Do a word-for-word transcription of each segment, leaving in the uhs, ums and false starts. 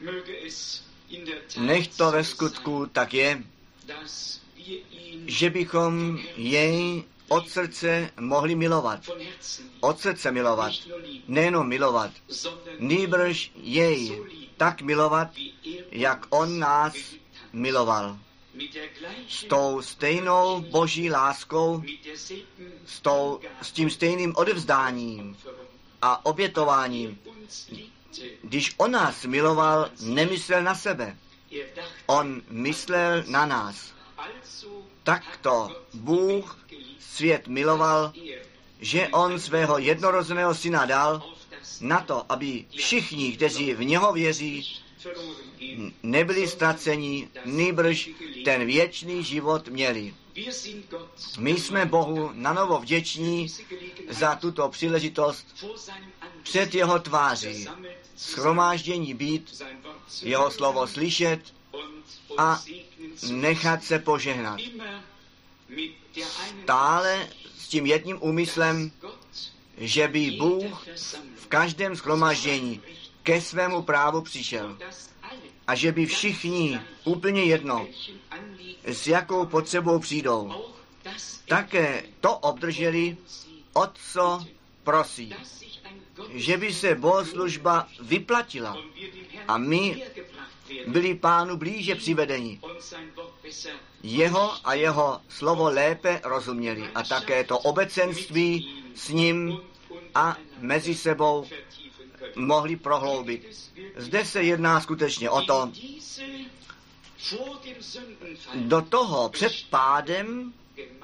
Nech to ve skutku tak je, že bychom jej od srdce mohli milovat. Od srdce milovat. Nejenom milovat. Nýbrž jej tak milovat, jak on nás miloval. S tou stejnou boží láskou, s, tou, s tím stejným odevzdáním a obětováním. Když on nás miloval, nemyslel na sebe. On myslel na nás. Takto Bůh svět miloval, že on svého jednorozeného syna dal na to, aby všichni, kteří v něho věří, nebyli ztraceni, nýbrž ten věčný život měli. My jsme Bohu nanovo vděční za tuto příležitost před jeho tváří shromáždění být, jeho slovo slyšet a nechat se požehnat. Stále s tím jedním úmyslem, že by Bůh v každém shromáždění ke svému právu přišel a že by všichni úplně jedno, s jakou potřebou přijdou, také to obdrželi, o co prosí. Že by se bohoslužba vyplatila a my byli Pánu blíže přivedeni. Jeho a jeho slovo lépe rozuměli a také to obecenství s ním a mezi sebou mohli prohloubit. Zde se jedná skutečně o to, do toho před pádem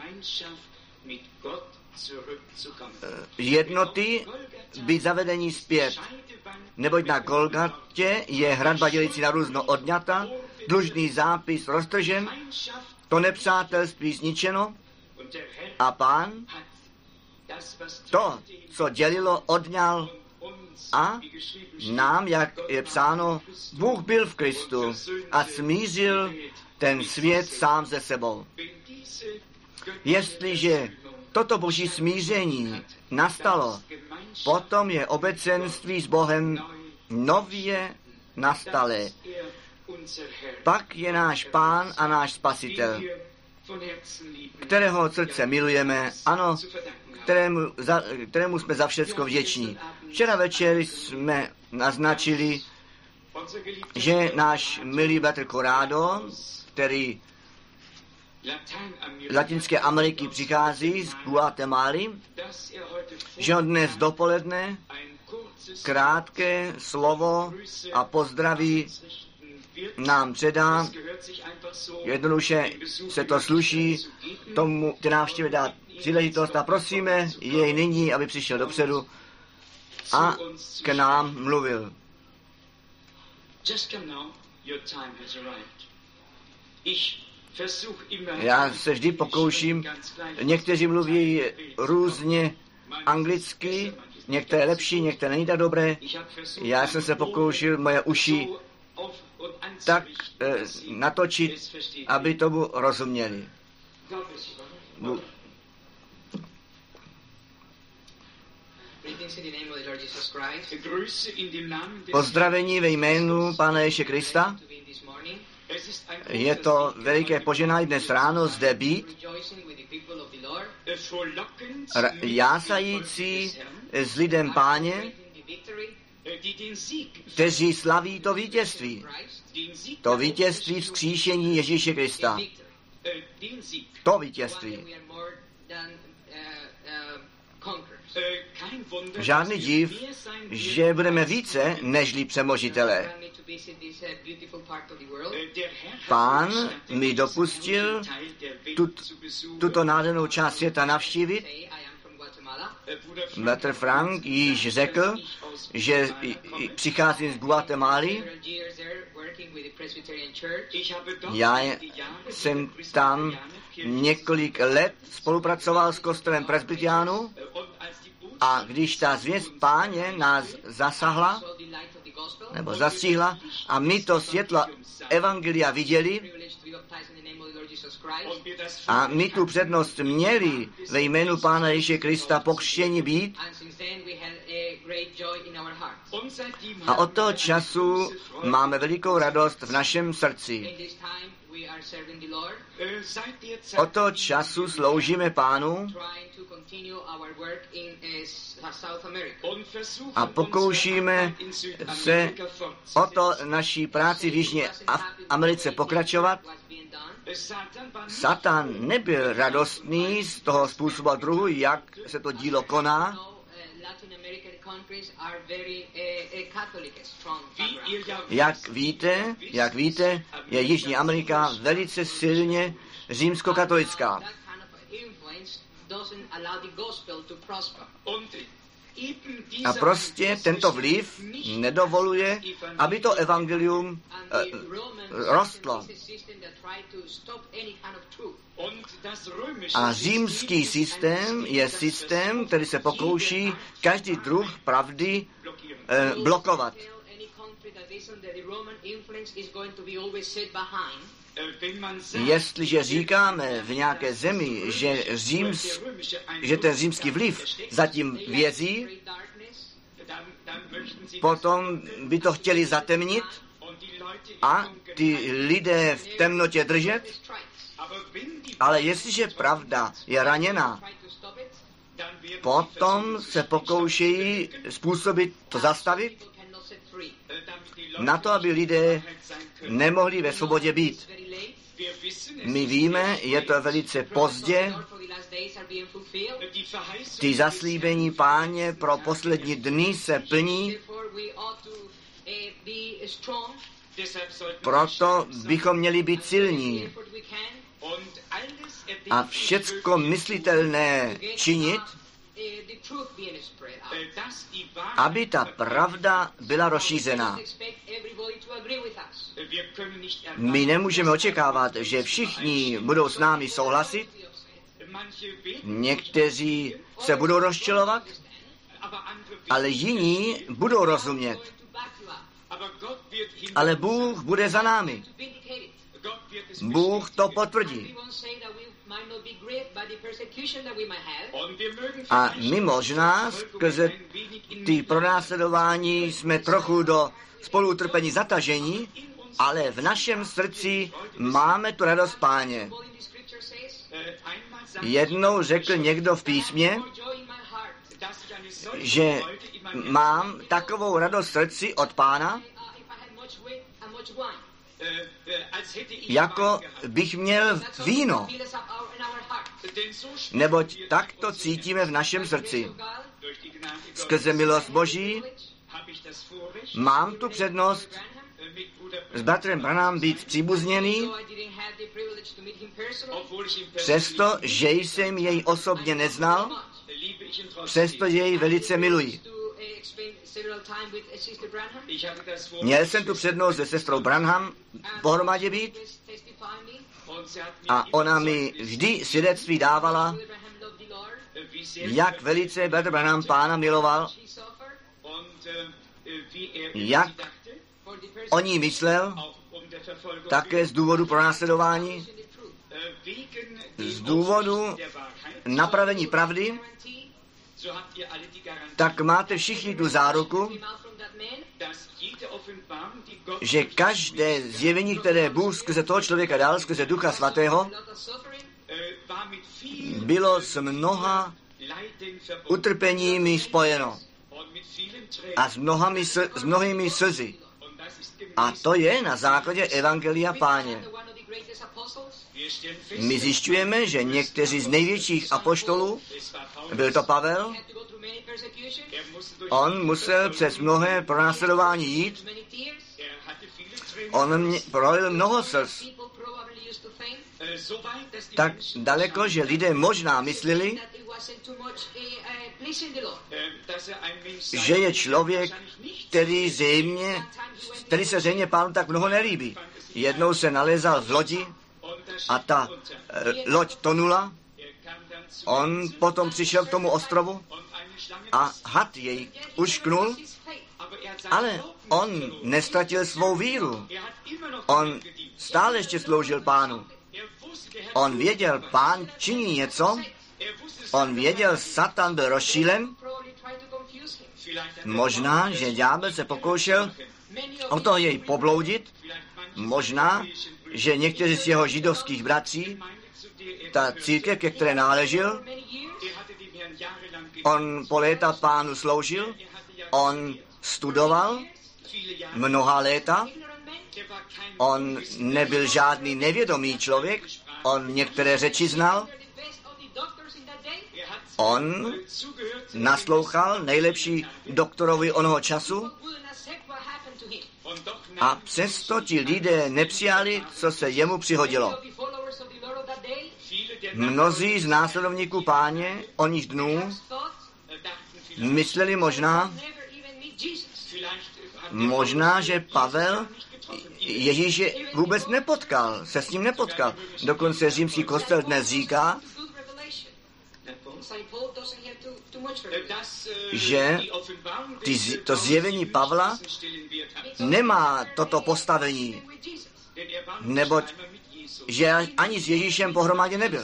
jednoty být zavedení zpět. Neboť na Golgatě je hradba dělící na různo odňata, dlužný zápis roztržen, to nepřátelství zničeno a Pán to, co dělilo, odňal a nám, jak je psáno, Bůh byl v Kristu a smířil ten svět sám ze sebou. Jestliže toto boží smíření nastalo, potom je obecenství s Bohem nově nastalé. Pak je náš Pán a náš Spasitel, kterého od srdce milujeme, ano, kterému, za, kterému jsme za všecko vděční. Včera večer jsme naznačili, že náš milý bratr Corrado, který z Latinské Ameriky přichází z Guatemaly, že on dnes dopoledne krátké slovo a pozdraví nám předá. Jednoduše se to sluší tomu té návštěvě dát příležitost a prosíme jej nyní, aby přišel dopředu a k nám mluvil. Já se vždy pokouším, někteří mluví různě anglicky, některé lepší, některé není tak dobré. Já jsem se pokoušel moje uši tak eh, natočit, aby tomu rozuměli. Bu- Pozdravení ve jménu Pána Ježíše Krista. Je to veliké poženání dnes ráno zde být, r- jásající s lidem Páně, kteří slaví to vítězství. To vítězství vzkříšení Ježíše Krista. To vítězství. Žádný div, že budeme více nežli přemožitelé. Pán mi dopustil tut, tuto nádhernou část světa navštívit. Bratr Frank již řekl, že přicházím z Guatemaly. Já jsem tam několik let spolupracoval s kostelem presbytiánů a když ta zvěst Páně nás zasahla, nebo zastihla, a my to světlo evangelia viděli, a my tu přednost měli ve jménu Pána Ježíše Krista pokřtění být, A od toho času máme velikou radost v našem srdci. Od toho času sloužíme Pánu a pokoušíme se o to naší práci v Jižní Americe pokračovat. Satan nebyl radostný z toho způsobu a druhu, jak se to dílo koná. Jak víte, jak víte, je Jižní Amerika velice silně římskokatolická. A prostě tento vliv nedovoluje, aby to evangelium eh, rostlo. A římský systém je systém, který se pokouší každý druh pravdy eh, blokovat. Jestliže říkáme v nějaké zemi, že, říms, že ten římský vliv zatím vězí, potom by to chtěli zatemnit a ty lidé v temnotě držet, ale jestliže pravda je raněna, potom se pokoušejí způsobit to zastavit, na to, aby lidé nemohli ve svobodě být. My víme, je to velice pozdě, ty zaslíbení Páně pro poslední dny se plní, proto bychom měli být silní a všecko myslitelné činit, aby ta pravda byla rozšířena. My nemůžeme očekávat, že všichni budou s námi souhlasit, někteří se budou rozčilovat, ale jiní budou rozumět. Ale Bůh bude za námi. Bůh to potvrdí. A my možná skrze ty pronásledování jsme trochu do spoluutrpení zatažení, ale v našem srdci máme tu radost Páně. Jednou řekl někdo v písmě, že mám takovou radost v srdci od Pána, jako bych měl víno. Neboť tak to cítíme v našem srdci. Skrze milost Boží mám tu přednost s bratrem Branham být příbuzněný, přesto, že jsem jej osobně neznal, přesto jej velice miluji. Měl jsem tu přednost se sestrou Branham pohromadě být a ona mi vždy svědectví dávala, jak velice bratr Branham Pána miloval, jak o ní myslel, také z důvodu pronásledování, z důvodu napravení pravdy, tak máte všichni tu záruku, že každé zjevení, které Bůh skrze toho člověka dal, skrze Ducha Svatého, bylo s mnoha utrpeními spojeno a s, mnohami, s mnohými slzy. A to je na základě Evangelia Páně. My zjišťujeme, že někteří z největších apoštolů, byl to Pavel, on musel přes mnohé pronásledování jít, on mě, prolil mnoho slz, tak daleko, že lidé možná mysleli, že je člověk, který, zřejmě, který se zřejmě Pánu tak mnoho nelíbí. Jednou se nalézal v lodi a ta e, loď tonula. On potom přišel k tomu ostrovu a had jej ušknul, ale on nestratil svou víru. On stále ještě sloužil Pánu. On věděl, Pán činí něco, on věděl, Satan byl rozšílen Možná, že ďábel se pokoušel o to jej pobloudit, možná, že někteří z jeho židovských bratří, ta církev, ke které náležel, on po léta pánu sloužil, on studoval mnoha léta, on nebyl žádný nevědomý člověk, on některé řeči znal, on naslouchal nejlepší doktorovi onoho času a přesto ti lidé nepřijali, co se jemu přihodilo. Mnozí z následovníků Páně oních dnů mysleli možná, možná, že Pavel Ježíše vůbec nepotkal, se s ním nepotkal. Dokonce římský kostel dnes říká, že ty, to zjevení Pavla nemá toto postavení, neboť že ani s Ježíšem pohromadě nebyl.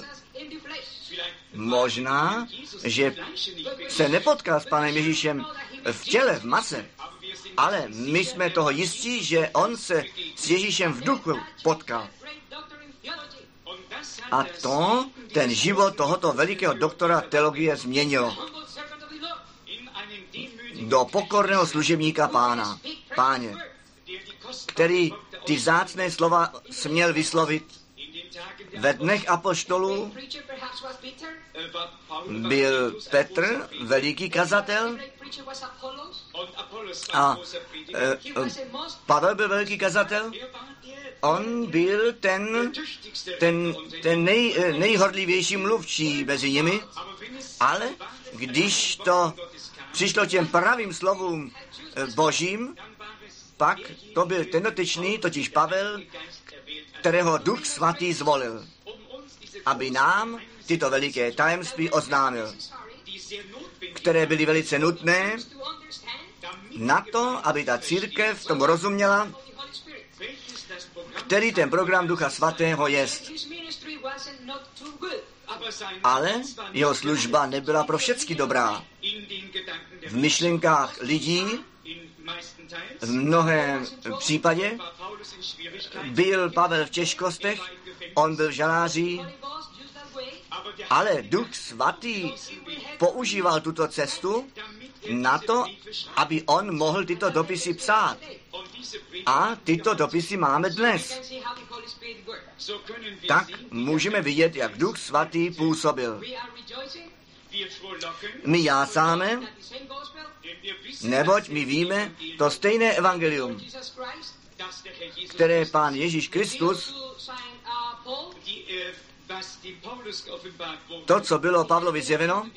Možná, že se nepotkal s Panem Ježíšem v těle, v mase, ale my jsme toho jistí, že on se s Ježíšem v duchu potkal. A to ten život tohoto velikého doktora teologie změnilo do pokorného služebníka Pána, Páně, který ty vzácné slova směl vyslovit. Ve dnech apoštolů byl Petr veliký kazatel a e, Pavel byl veliký kazatel. On byl ten, ten, ten nej, nejhorlivější mluvčí mezi nimi, ale když to přišlo těm pravým slovům božím, pak to byl ten dotyčný, totiž Pavel, kterého Duch Svatý zvolil, aby nám tyto veliké tajemství oznámil, které byly velice nutné na to, aby ta církev tomu rozuměla, který ten program Ducha Svatého jest. Ale jeho služba nebyla pro všechny dobrá. V myšlenkách lidí v mnohém případě byl Pavel v těžkostech, on byl v žaláří, ale Duch Svatý používal tuto cestu na to, aby on mohl tyto dopisy psát. A tyto dopisy máme dnes. Tak můžeme vidět, jak Duch Svatý působil. My jásáme, neboť my víme to stejné evangelium, které Pán Ježíš Kristus, to, co bylo Pavlovi zjeveno,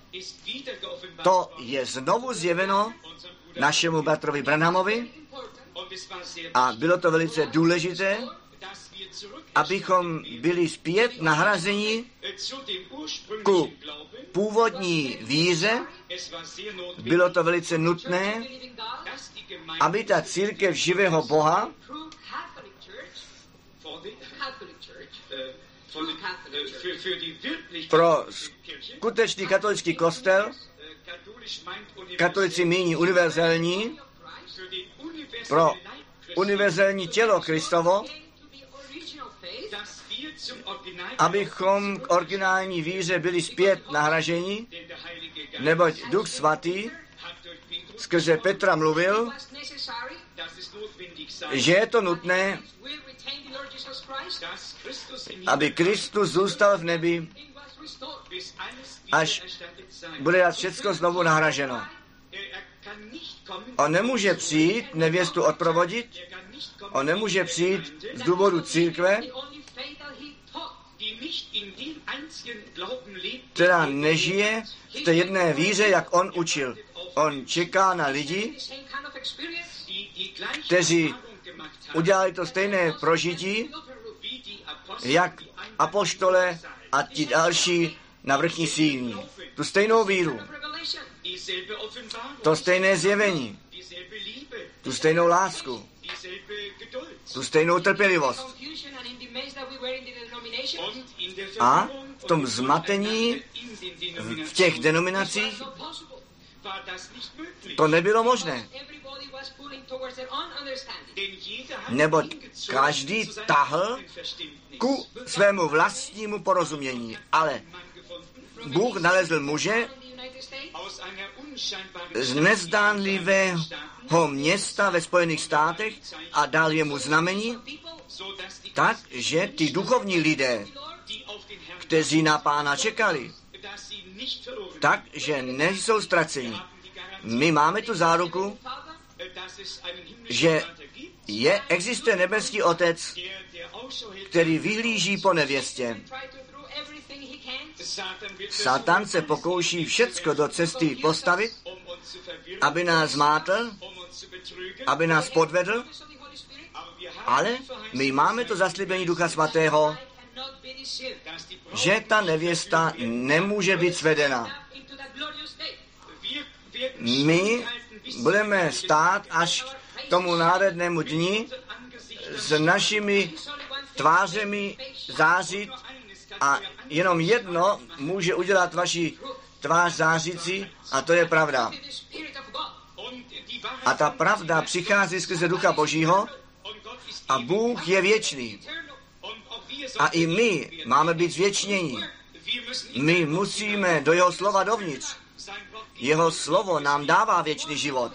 to je znovu zjeveno našemu bratrovi Branhamovi a bylo to velice důležité, abychom byli zpět nahrazeni ku původní víře. Bylo to velice nutné, aby ta církev živého Boha pro skutečný katolický kostel, katolici míní univerzální, pro univerzální tělo Kristovo, abychom k originální víře byli zpět nahraženi, neboť Duch Svatý skrze Petra mluvil, že je to nutné, aby Kristus zůstal v nebi, až bude dát všecko znovu nahraženo. On nemůže přijít nevěstu odprovodit, on nemůže přijít z důvodu církve, která nežije v té jedné víře, jak on učil. On čeká na lidi, kteří udělali to stejné prožití, jak apoštole a ti další na vrchní síní. Tu stejnou víru, to stejné zjevení, tu stejnou lásku, tu stejnou trpělivost. A v tom zmatení v těch denominacích To nebylo možné. Neboť každý tahl ku svému vlastnímu porozumění. Ale Bůh nalezl muže z nezdánlivého města ve Spojených státech a dal jemu znamení, tak, že ty duchovní lidé, kteří na Pána čekali, tak, že nejsou ztraceni. My máme tu záruku, že je, existuje nebeský Otec, který vyhlíží po nevěstě. Satan se pokouší všecko do cesty postavit, aby nás zmátl, aby nás podvedl, ale my máme to zaslíbení Ducha Svatého, že ta nevěsta nemůže být svedena. My budeme stát až k tomu národnému dni s našimi tvářemi zářit a jenom jedno může udělat vaši tvář zářící a to je pravda. A ta pravda přichází skrze Ducha Božího a Bůh je věčný. A i my máme být zvěčnění. My musíme do jeho slova dovnitř. Jeho slovo nám dává věčný život.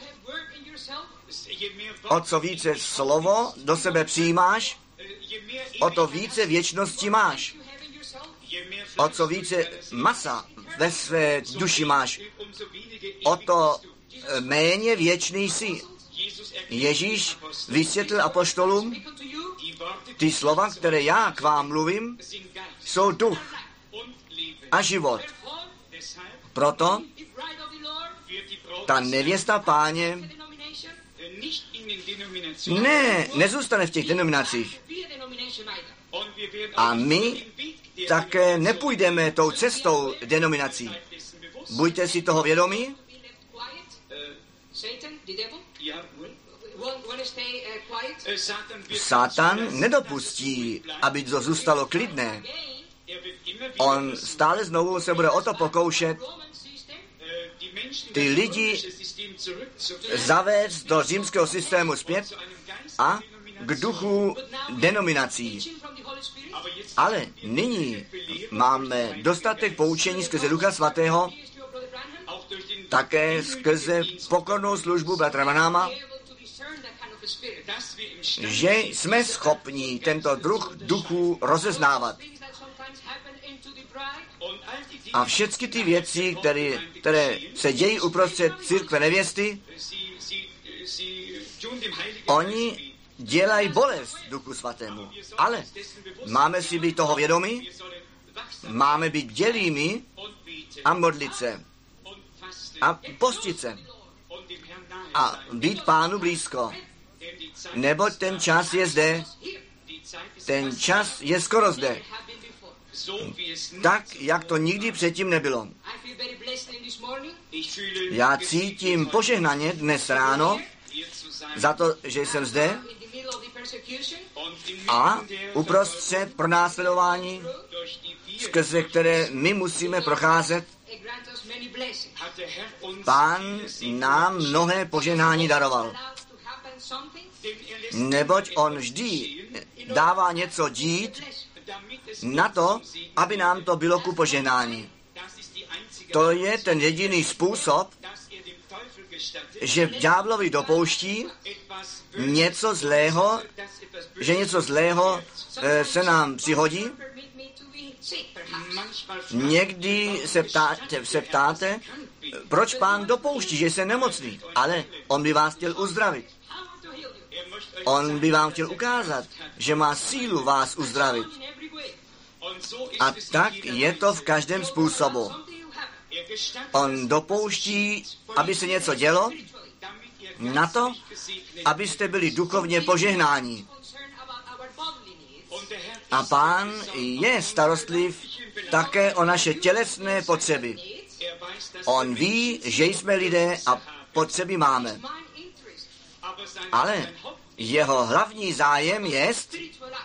O co více slovo do sebe přijímáš, o to více věčnosti máš. O co více masa ve své duši máš, o to méně věčný jsi. Ježíš vysvětlil apoštolům, ty slova, které já k vám mluvím, jsou duch a život. Proto ta nevěsta Páně ne, nezůstane v těch denominacích. A my také nepůjdeme tou cestou denominací. Buďte si toho vědomí. Satan nedopustí, aby to zůstalo klidné. On stále znovu se bude o to pokoušet, ty lidi zavést do římského systému zpět a k duchu denominací. Ale nyní máme dostatek poučení skrze Ducha Svatého, také skrze pokornou službu bratra Branhama, že jsme schopni tento druh duchů rozeznávat. A všechny ty věci, které, které se dějí uprostřed církve nevěsty, oni dělají bolest Duchu Svatému. Ale máme si být toho vědomí, máme být bdělými a modlit se a postit se a být Pánu blízko. Neboť ten čas je zde, ten čas je skoro zde. Tak, jak to nikdy předtím nebylo. Já cítím požehnaně dnes ráno za to, že jsem zde a uprostřed pronásledování, skrze které my musíme procházet, Pán nám mnohé požehnání daroval. Neboť on vždy dává něco dít na to, aby nám to bylo ku požehnání. To je ten jediný způsob, že ďáblovi dopouští něco zlého, že něco zlého e, se nám přihodí. Někdy se ptáte, se ptáte, proč Pán dopouští, že jsem nemocný, ale on by vás chtěl uzdravit. On by vám chtěl ukázat, že má sílu vás uzdravit. A tak je to v každém způsobu. On dopouští, aby se něco dělo, na to, abyste byli duchovně požehnáni. A Pán je starostliv také o naše tělesné potřeby. On ví, že jsme lidé a potřeby máme. Ale jeho hlavní zájem jest,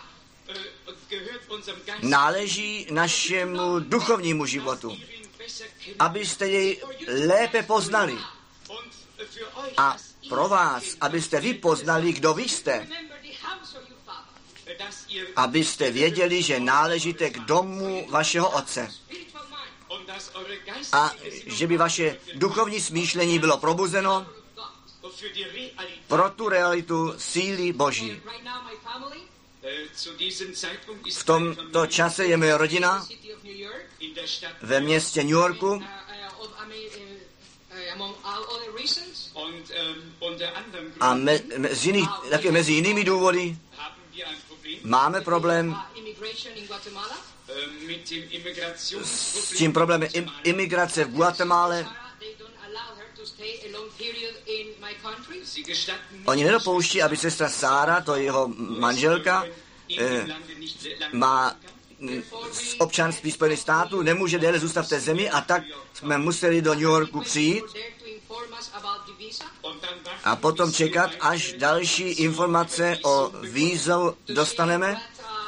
náleží našemu duchovnímu životu, abyste jej lépe poznali. A pro vás, abyste vy poznali, kdo vy jste, abyste věděli, že náležíte k domu vašeho Otce a že by vaše duchovní smýšlení bylo probuzeno pro tu realitu síly Boží. V tomto čase je moje rodina ve městě New Yorku a me, mezi, jiných, také mezi jinými důvody máme problém s tím problémem imigrace v Guatemale. Oni nedopouští, aby sestra Sára, to je jeho manželka, eh, má občanství Spojených států, nemůže déle zůstat v té zemi a tak jsme museli do New Yorku přijít a potom čekat, až další informace o vízu dostaneme.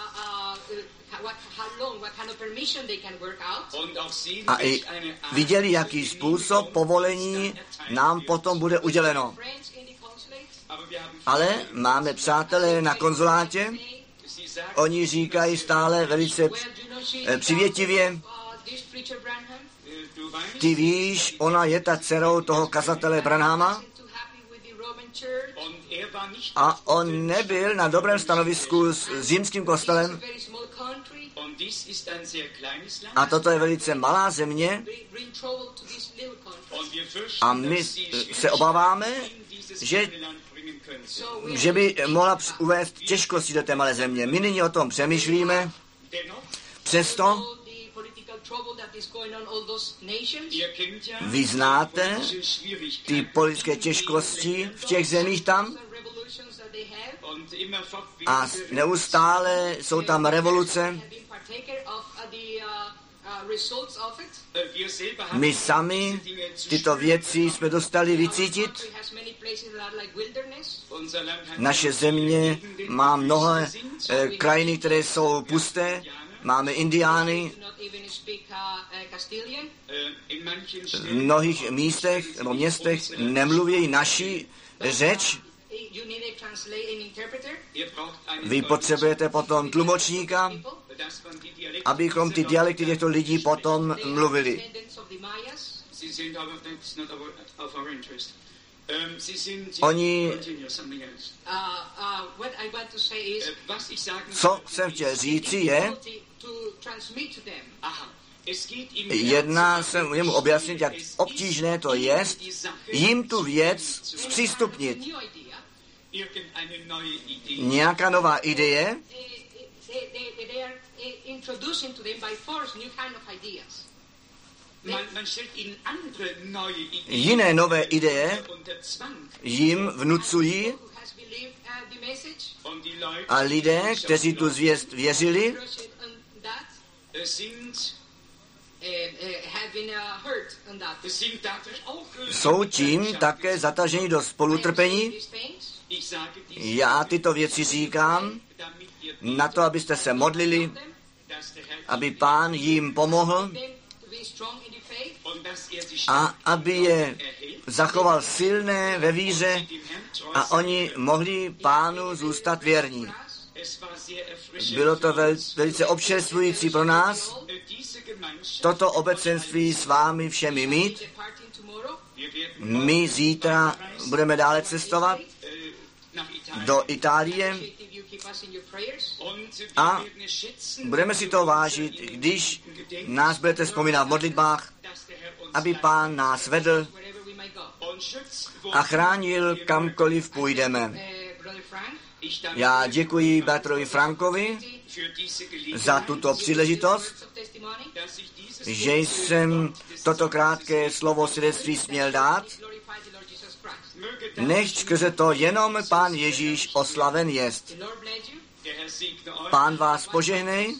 A i viděli, jaký způsob povolení nám potom bude uděleno. Ale máme přátelé na konzulátě, oni říkají stále velice přivětivě, ty víš, ona je ta dcerou toho kazatele Branhama a on nebyl na dobrém stanovisku s římským kostelem. A toto je velice malá země a my se obáváme, že, že by mohla uvést těžkosti do té malé země. My nyní o tom přemýšlíme, přesto vy znáte ty politické těžkosti v těch zemích tam a neustále jsou tam revoluce. My sami tyto věci jsme dostali vycítit. Naše země má mnoho eh, krajiny, které jsou pusté. Máme indiány v mnohých místech nebo městech nemluví naši řeč. Vy potřebujete potom tlumočníka, abychom ty dialekty těchto lidí potom mluvili. Oni, co jsem chtěl říci je, jedná se jemu objasnit, jak obtížné to je jim tu věc zpřístupnit. Nějaká nová ideje, jiné nové ideje jim vnucují a lidé, kteří tu zvěst věřili, jsou tím také zataženi do spolutrpení. Já tyto věci říkám na to, abyste se modlili, aby Pán jim pomohl a aby je zachoval silné ve víře a oni mohli Pánu zůstat věrní. Bylo to vel, velice občerstvující pro nás, toto obecenství s vámi všemi mít. My zítra budeme dále cestovat do Itálie a budeme si to vážit, když nás budete vzpomínat v modlitbách, aby Pán nás vedl a chránil kamkoliv půjdeme. Já děkuji bratrovi Frankovi za tuto příležitost, že jsem toto krátké slovo svědectví směl dát. Nechť skrze to jenom Pán Ježíš oslaven jest. Pán vás požehnej.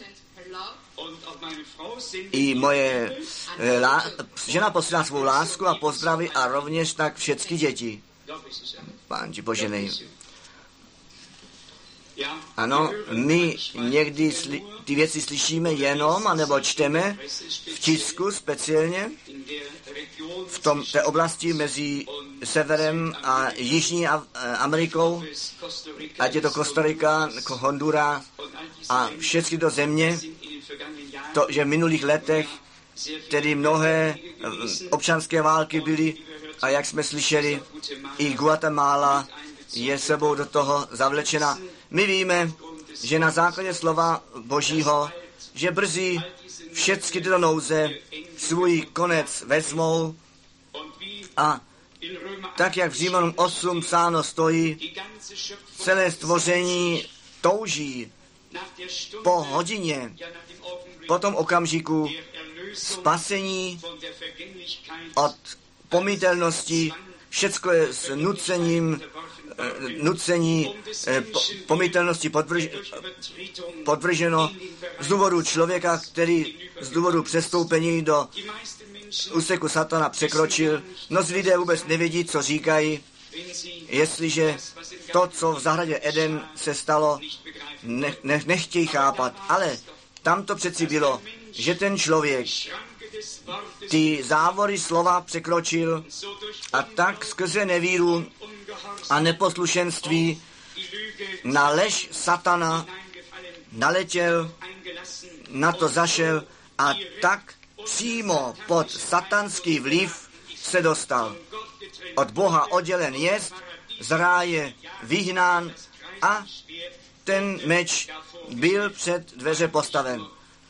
I moje lá, žena posílá svou lásku a pozdraví a rovněž tak všechny děti. Pán ti požehnej. Ano, my někdy sli- ty věci slyšíme jenom, anebo čteme v tisku speciálně, v tom, té oblasti mezi severem a jižní Amerikou, ať je to Kostarika, Honduras a všechny to země, to, že v minulých letech tedy mnohé občanské války byly a jak jsme slyšeli, i Guatemala je sebou do toho zavlečena. My víme, že na základě slova Božího, že brzy všechny tyto nouze svůj konec vezmou a tak, jak v Římanům osm psáno stojí, celé stvoření touží po hodině, po tom okamžiku spasení od pomytelnosti, všecko je s nucením, nucení, pomytelnosti podvrž, podvrženo z důvodu člověka, který z důvodu přestoupení do úseku satana překročil. Mnozí lidé vůbec nevědí, co říkají, jestliže to, co v zahradě Eden se stalo, ne, ne, nechtějí chápat. Ale tam to přeci bylo, že ten člověk ty závory slova překročil a tak skrze nevíru a neposlušenství na lež satana naletěl, na to zašel a tak přímo pod satanský vliv se dostal. Od Boha oddělen jest, z ráje vyhnán a ten meč byl před dveře postaven.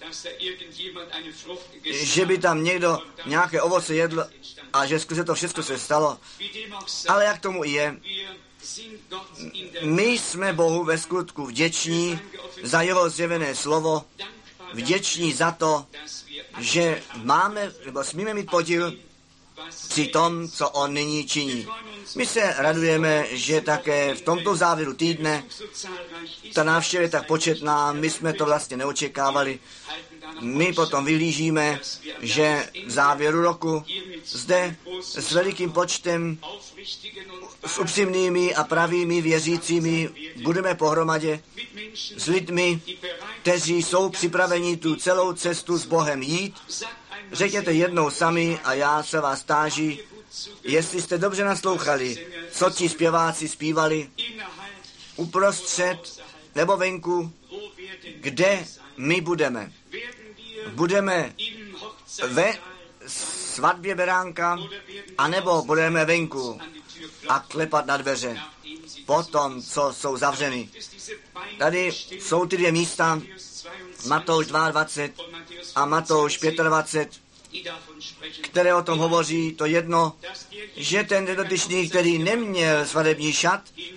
Že by tam někdo nějaké ovoce jedl a že skrze to všechno se stalo. Ale jak tomu je, my jsme Bohu ve skutku vděční za jeho zjevené slovo, vděční za to, že máme, nebo smíme mít podíl při tom, co on nyní činí. My se radujeme, že také v tomto závěru týdne ta návštěva je tak početná, my jsme to vlastně neočekávali. My potom vyhlížíme, že v závěru roku zde s velikým počtem, s upřímnými a pravými věřícími budeme pohromadě s lidmi, kteří jsou připraveni tu celou cestu s Bohem jít. Řekněte jednou sami a já se vás táži, jestli jste dobře naslouchali, co ti zpěváci zpívali uprostřed nebo venku, kde my budeme. Budeme ve svatbě beránka, anebo budeme venku a klepat na dveře po tom, co jsou zavřeny. Tady jsou ty dvě místa, Matouš dvacet dva a Matouš dvacet pět, které o tom hovoří, to jedno, že ten nedotyčný, který neměl svatební šat,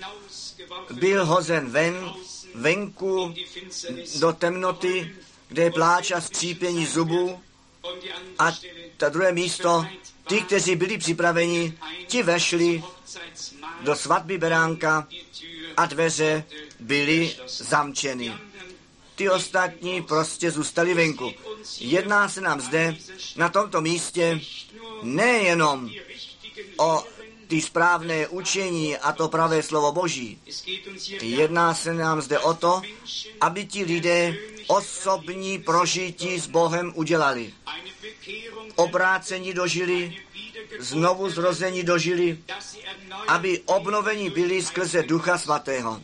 byl hozen ven, venku do temnoty, kde je pláč a skřípění zubů, a to druhé místo, ti, kteří byli připraveni, ti vešli do svatby beránka a dveře byly zamčeny. Ty ostatní prostě zůstali venku. Jedná se nám zde, na tomto místě, nejenom o ty správné učení a to pravé slovo Boží. Jedná se nám zde o to, aby ti lidé osobní prožití s Bohem udělali. Obrácení dožili, znovu zrození dožili, aby obnovení byli skrze Ducha Svatého.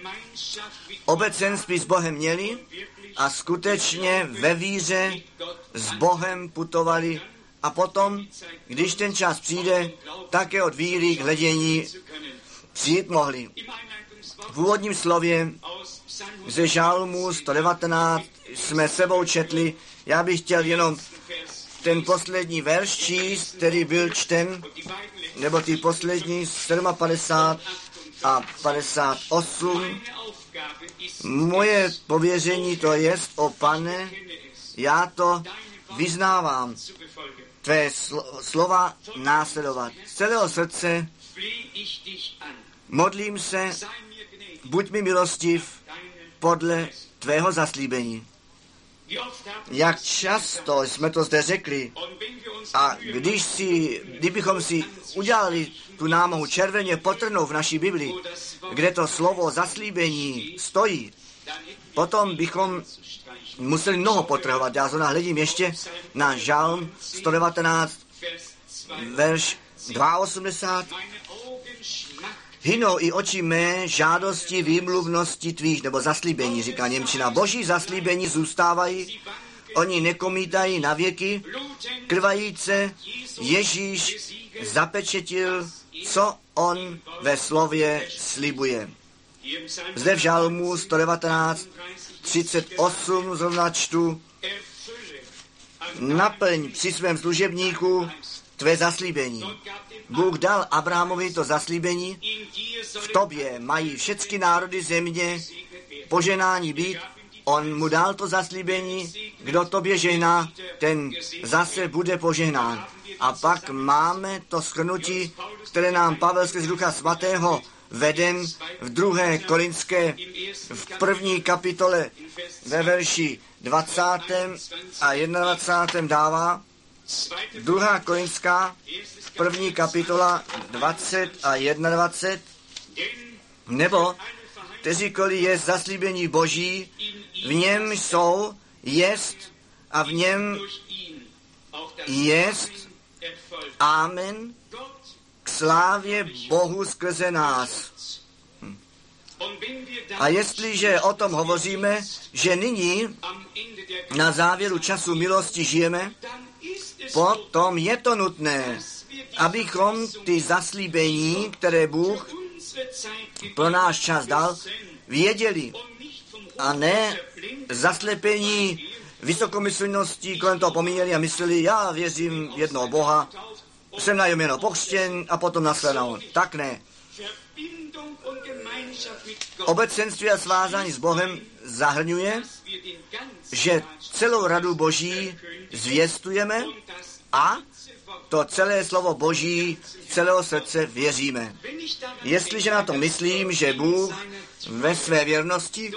Obecenství s Bohem měli a skutečně ve víře s Bohem putovali a potom, když ten čas přijde, také od víry k hledění přijít mohli. V úvodním slově ze Žalmu sto devatenáct jsme sebou četli, já bych chtěl jenom ten poslední verš číst, který byl čten, nebo ty poslední padesát sedm a padesát osm. Moje pověření to jest, o Pane, já to vyznávám, tvé slo- slova následovat. Z celého srdce modlím se, buď mi milostiv podle tvého zaslíbení. Jak často jsme to zde řekli. A když si, kdybychom si udělali tu námahu červeně potrhnout v naší Bibli, kde to slovo zaslíbení stojí, potom bychom museli mnoho potrhovat. Já zrovna hledím ještě na Žalm sto devatenáct, verš osmdesát dva. Hynou i oči mé žádosti výmluvnosti tvých, nebo zaslíbení, říká němčina. Boží zaslíbení zůstávají, oni nekomítají na věky, krvajíce Ježíš zapečetil, co on ve slově slibuje. Zde v Žalmu sto devatenáct, třicet osm zrovna čtu, naplň při svém služebníku tvé zaslíbení. Bůh dal Abrahamovi to zaslíbení, v tobě mají všechny národy země poženání být, on mu dal to zaslíbení, kdo tobě žehná, ten zase bude požehnán. A pak máme to shrnutí, které nám Pavel skrze Ducha Svatého veden v druhé Korinské, v první kapitole ve verši dvacátém a dvacátém prvním dává. Druhá Korinská, první kapitola dvacet a dvacet jedna. Nebo kteříkoliv je zaslíbení Boží, v něm jsou jest a v něm jest amen k slávě Bohu skrze nás. Hm. A jestliže o tom hovoříme, že nyní na závěru času milosti žijeme, potom je to nutné, abychom ty zaslíbení, které Bůh pro náš čas dal, věděli a ne zaslepení vysokomyslností kolem toho pomíněli a mysleli, já věřím jednoho Boha, jsem na jméno pokřtěn a potom následoval. Tak ne. Obecenství a svázání s Bohem zahrnuje, že celou radu Boží zvěstujeme a to celé slovo Boží celého srdce věříme. Jestliže na to myslím, že Bůh ve své věrnosti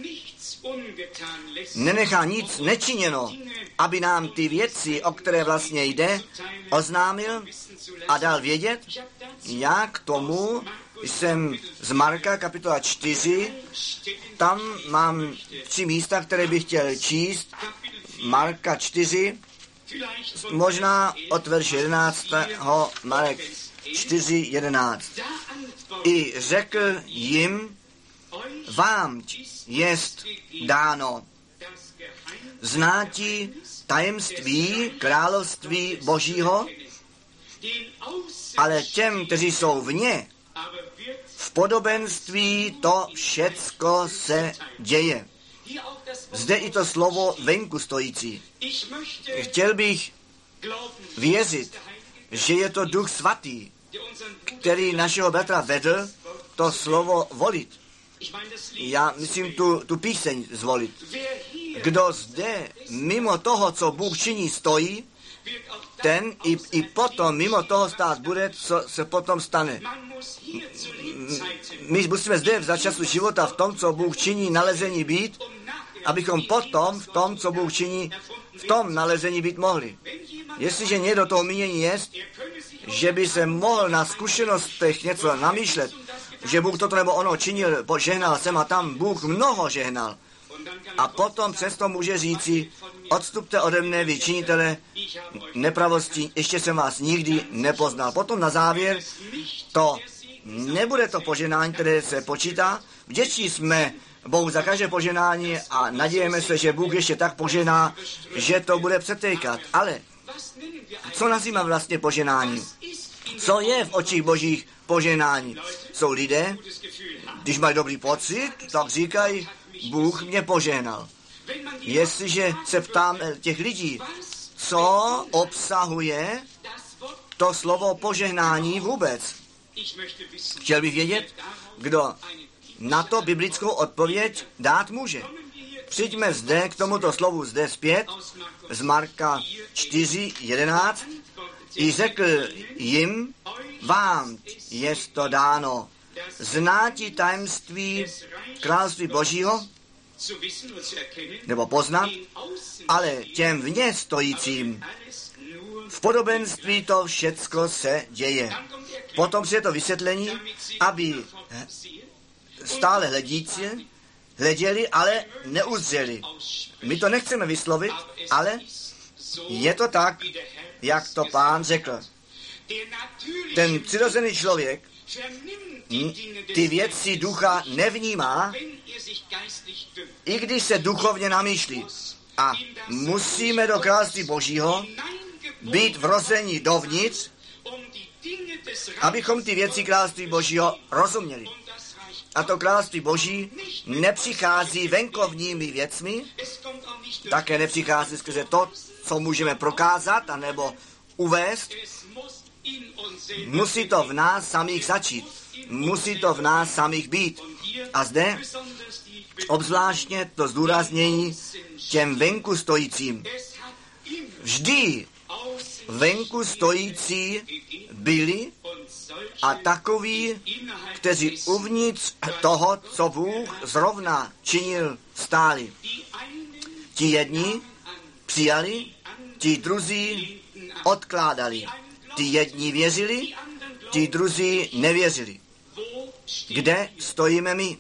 nenechá nic nečiněno, aby nám ty věci, o které vlastně jde, oznámil a dal vědět, já k tomu jsem z Marka kapitola čtyři, tam mám tři místa, které bych chtěl číst. Marka čtyři, možná od verše jedenáctého Marek čtyři jedenáct. I řekl jim, vám jest dáno znáti tajemství království Božího, ale těm, kteří jsou vně, v podobenství to všecko se děje. Zde i to slovo venku stojící. Chtěl bych věřit, že je to Duch Svatý, který našeho bratra vedl to slovo volit. Já myslím tu, tu píseň zvolit. Kdo zde mimo toho, co Bůh činí, stojí, ten i, i potom mimo toho stát bude, co se potom stane. My musíme zde v začasu života v tom, co Bůh činí, nalezení být, abychom potom v tom, co Bůh činí, v tom nalezení být mohli. Jestliže někdo toho mínění je, že by se mohl na zkušenostech něco namýšlet, že Bůh toto nebo ono činil, požehnal sem a tam, Bůh mnoho žehnal. A potom přesto může říci, odstupte ode mne, vy činitele nepravosti, ještě jsem vás nikdy nepoznal. Potom na závěr to nebude to poženání, které se počítá. Vděční jsme Bohu za každé poženání a nadějeme se, že Bůh ještě tak požená, že to bude přetékat. Ale co nazývá vlastně poženání? Co je v očích Božích poženání? Jsou lidé, když mají dobrý pocit, tak říkají, Bůh mě požehnal. Jestliže se ptám těch lidí, co obsahuje to slovo požehnání vůbec? Chtěl bych vědět, kdo na to biblickou odpověď dát může. Přijďme zde k tomuto slovu zde zpět z Marka čtyři jedenáct. I řekl jim, vám jest to dáno znáti tajemství království Božího, nebo poznat, ale těm vně stojícím v podobenství to všecko se děje. Potom je to vysvětlení, aby stále hledící hleděli, ale neuzřeli. My to nechceme vyslovit, ale je to tak, jak to Pán řekl. Ten přirozený člověk ty věci ducha nevnímá, i když se duchovně namýšlí. A musíme do království Božího být vrození dovnitř, abychom ty věci království Božího rozuměli. A to království Boží nepřichází venkovními věcmi, také nepřichází skrze to, co můžeme prokázat, anebo uvést. Musí to v nás samých začít. Musí to v nás samých být. A zde obzvláštně to zdůraznění těm venku stojícím. Vždy venku stojící byli a takoví, kteří uvnitř toho, co Bůh zrovna činil, stáli. Ti jedni přijali, ti druzí odkládali. Ti jedni věřili, ti druzí nevěřili. Kde stojíme my?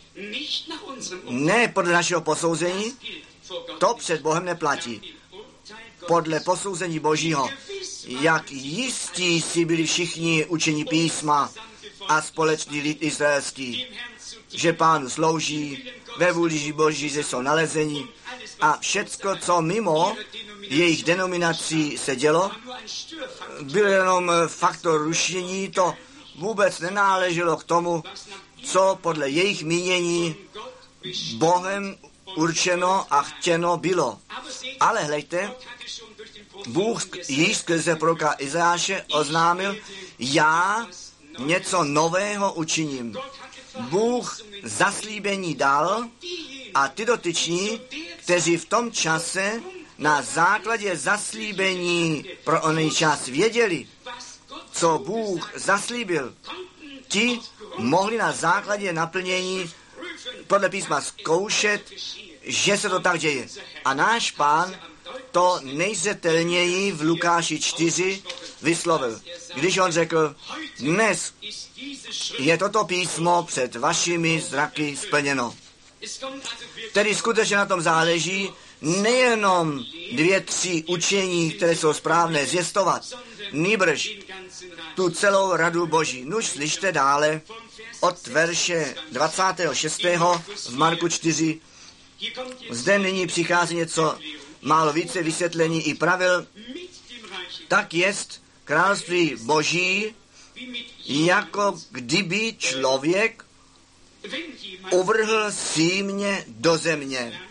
Ne podle našeho posouzení, to před Bohem neplatí. Podle posouzení Božího, jak jistí si byli všichni učení písma a společný lid izraelský, že Pánu slouží, ve vůli Boží, že jsou nalezeni a všecko, co mimo jejich denominací se dělo, byl jenom faktor rušení, to vůbec nenáleželo k tomu, co podle jejich mínění Bohem určeno a chtěno bylo. Ale hleďte, Bůh již skrze proroka Izajáše oznámil, já něco nového učiním. Bůh zaslíbení dal a ty dotyční, kteří v tom čase na základě zaslíbení pro oný čas věděli, co Bůh zaslíbil, ti mohli na základě naplnění podle písma zkoušet, že se to tak děje. A náš Pán to nejzřetelněji v Lukáši čtyři vyslovil, když on řekl, dnes je toto písmo před vašimi zraky splněno. Tedy skutečně na tom záleží nejenom dvě, tři učení, které jsou správné, zvěstovat, nýbrž tu celou radu Boží. Nuž slyšte dále od verše dvacátého šestého v Marku čtyři. Zde nyní přichází něco málo více vysvětlení i pravil. Tak jest království Boží, jako kdyby člověk uvrhl símě do země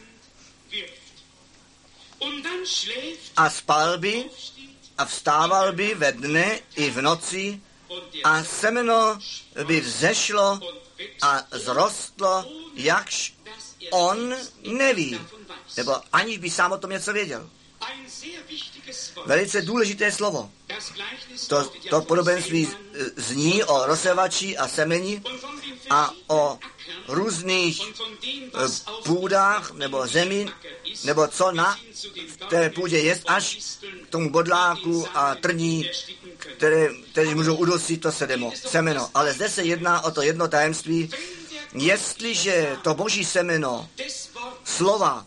a spal by a vstával by ve dne i v noci a semeno by vzešlo a zrostlo, jakž on neví, nebo aniž by sám o tom něco věděl. Velice důležité slovo. To, to podobenství zní o rozsevači a semeni a o různých půdách nebo zemi, nebo co na té půdě jest, až k tomu bodláku a trní, které, které můžou udusit to sedemo, semeno. Ale zde se jedná o to jedno tajemství. Jestliže to boží semeno, slova,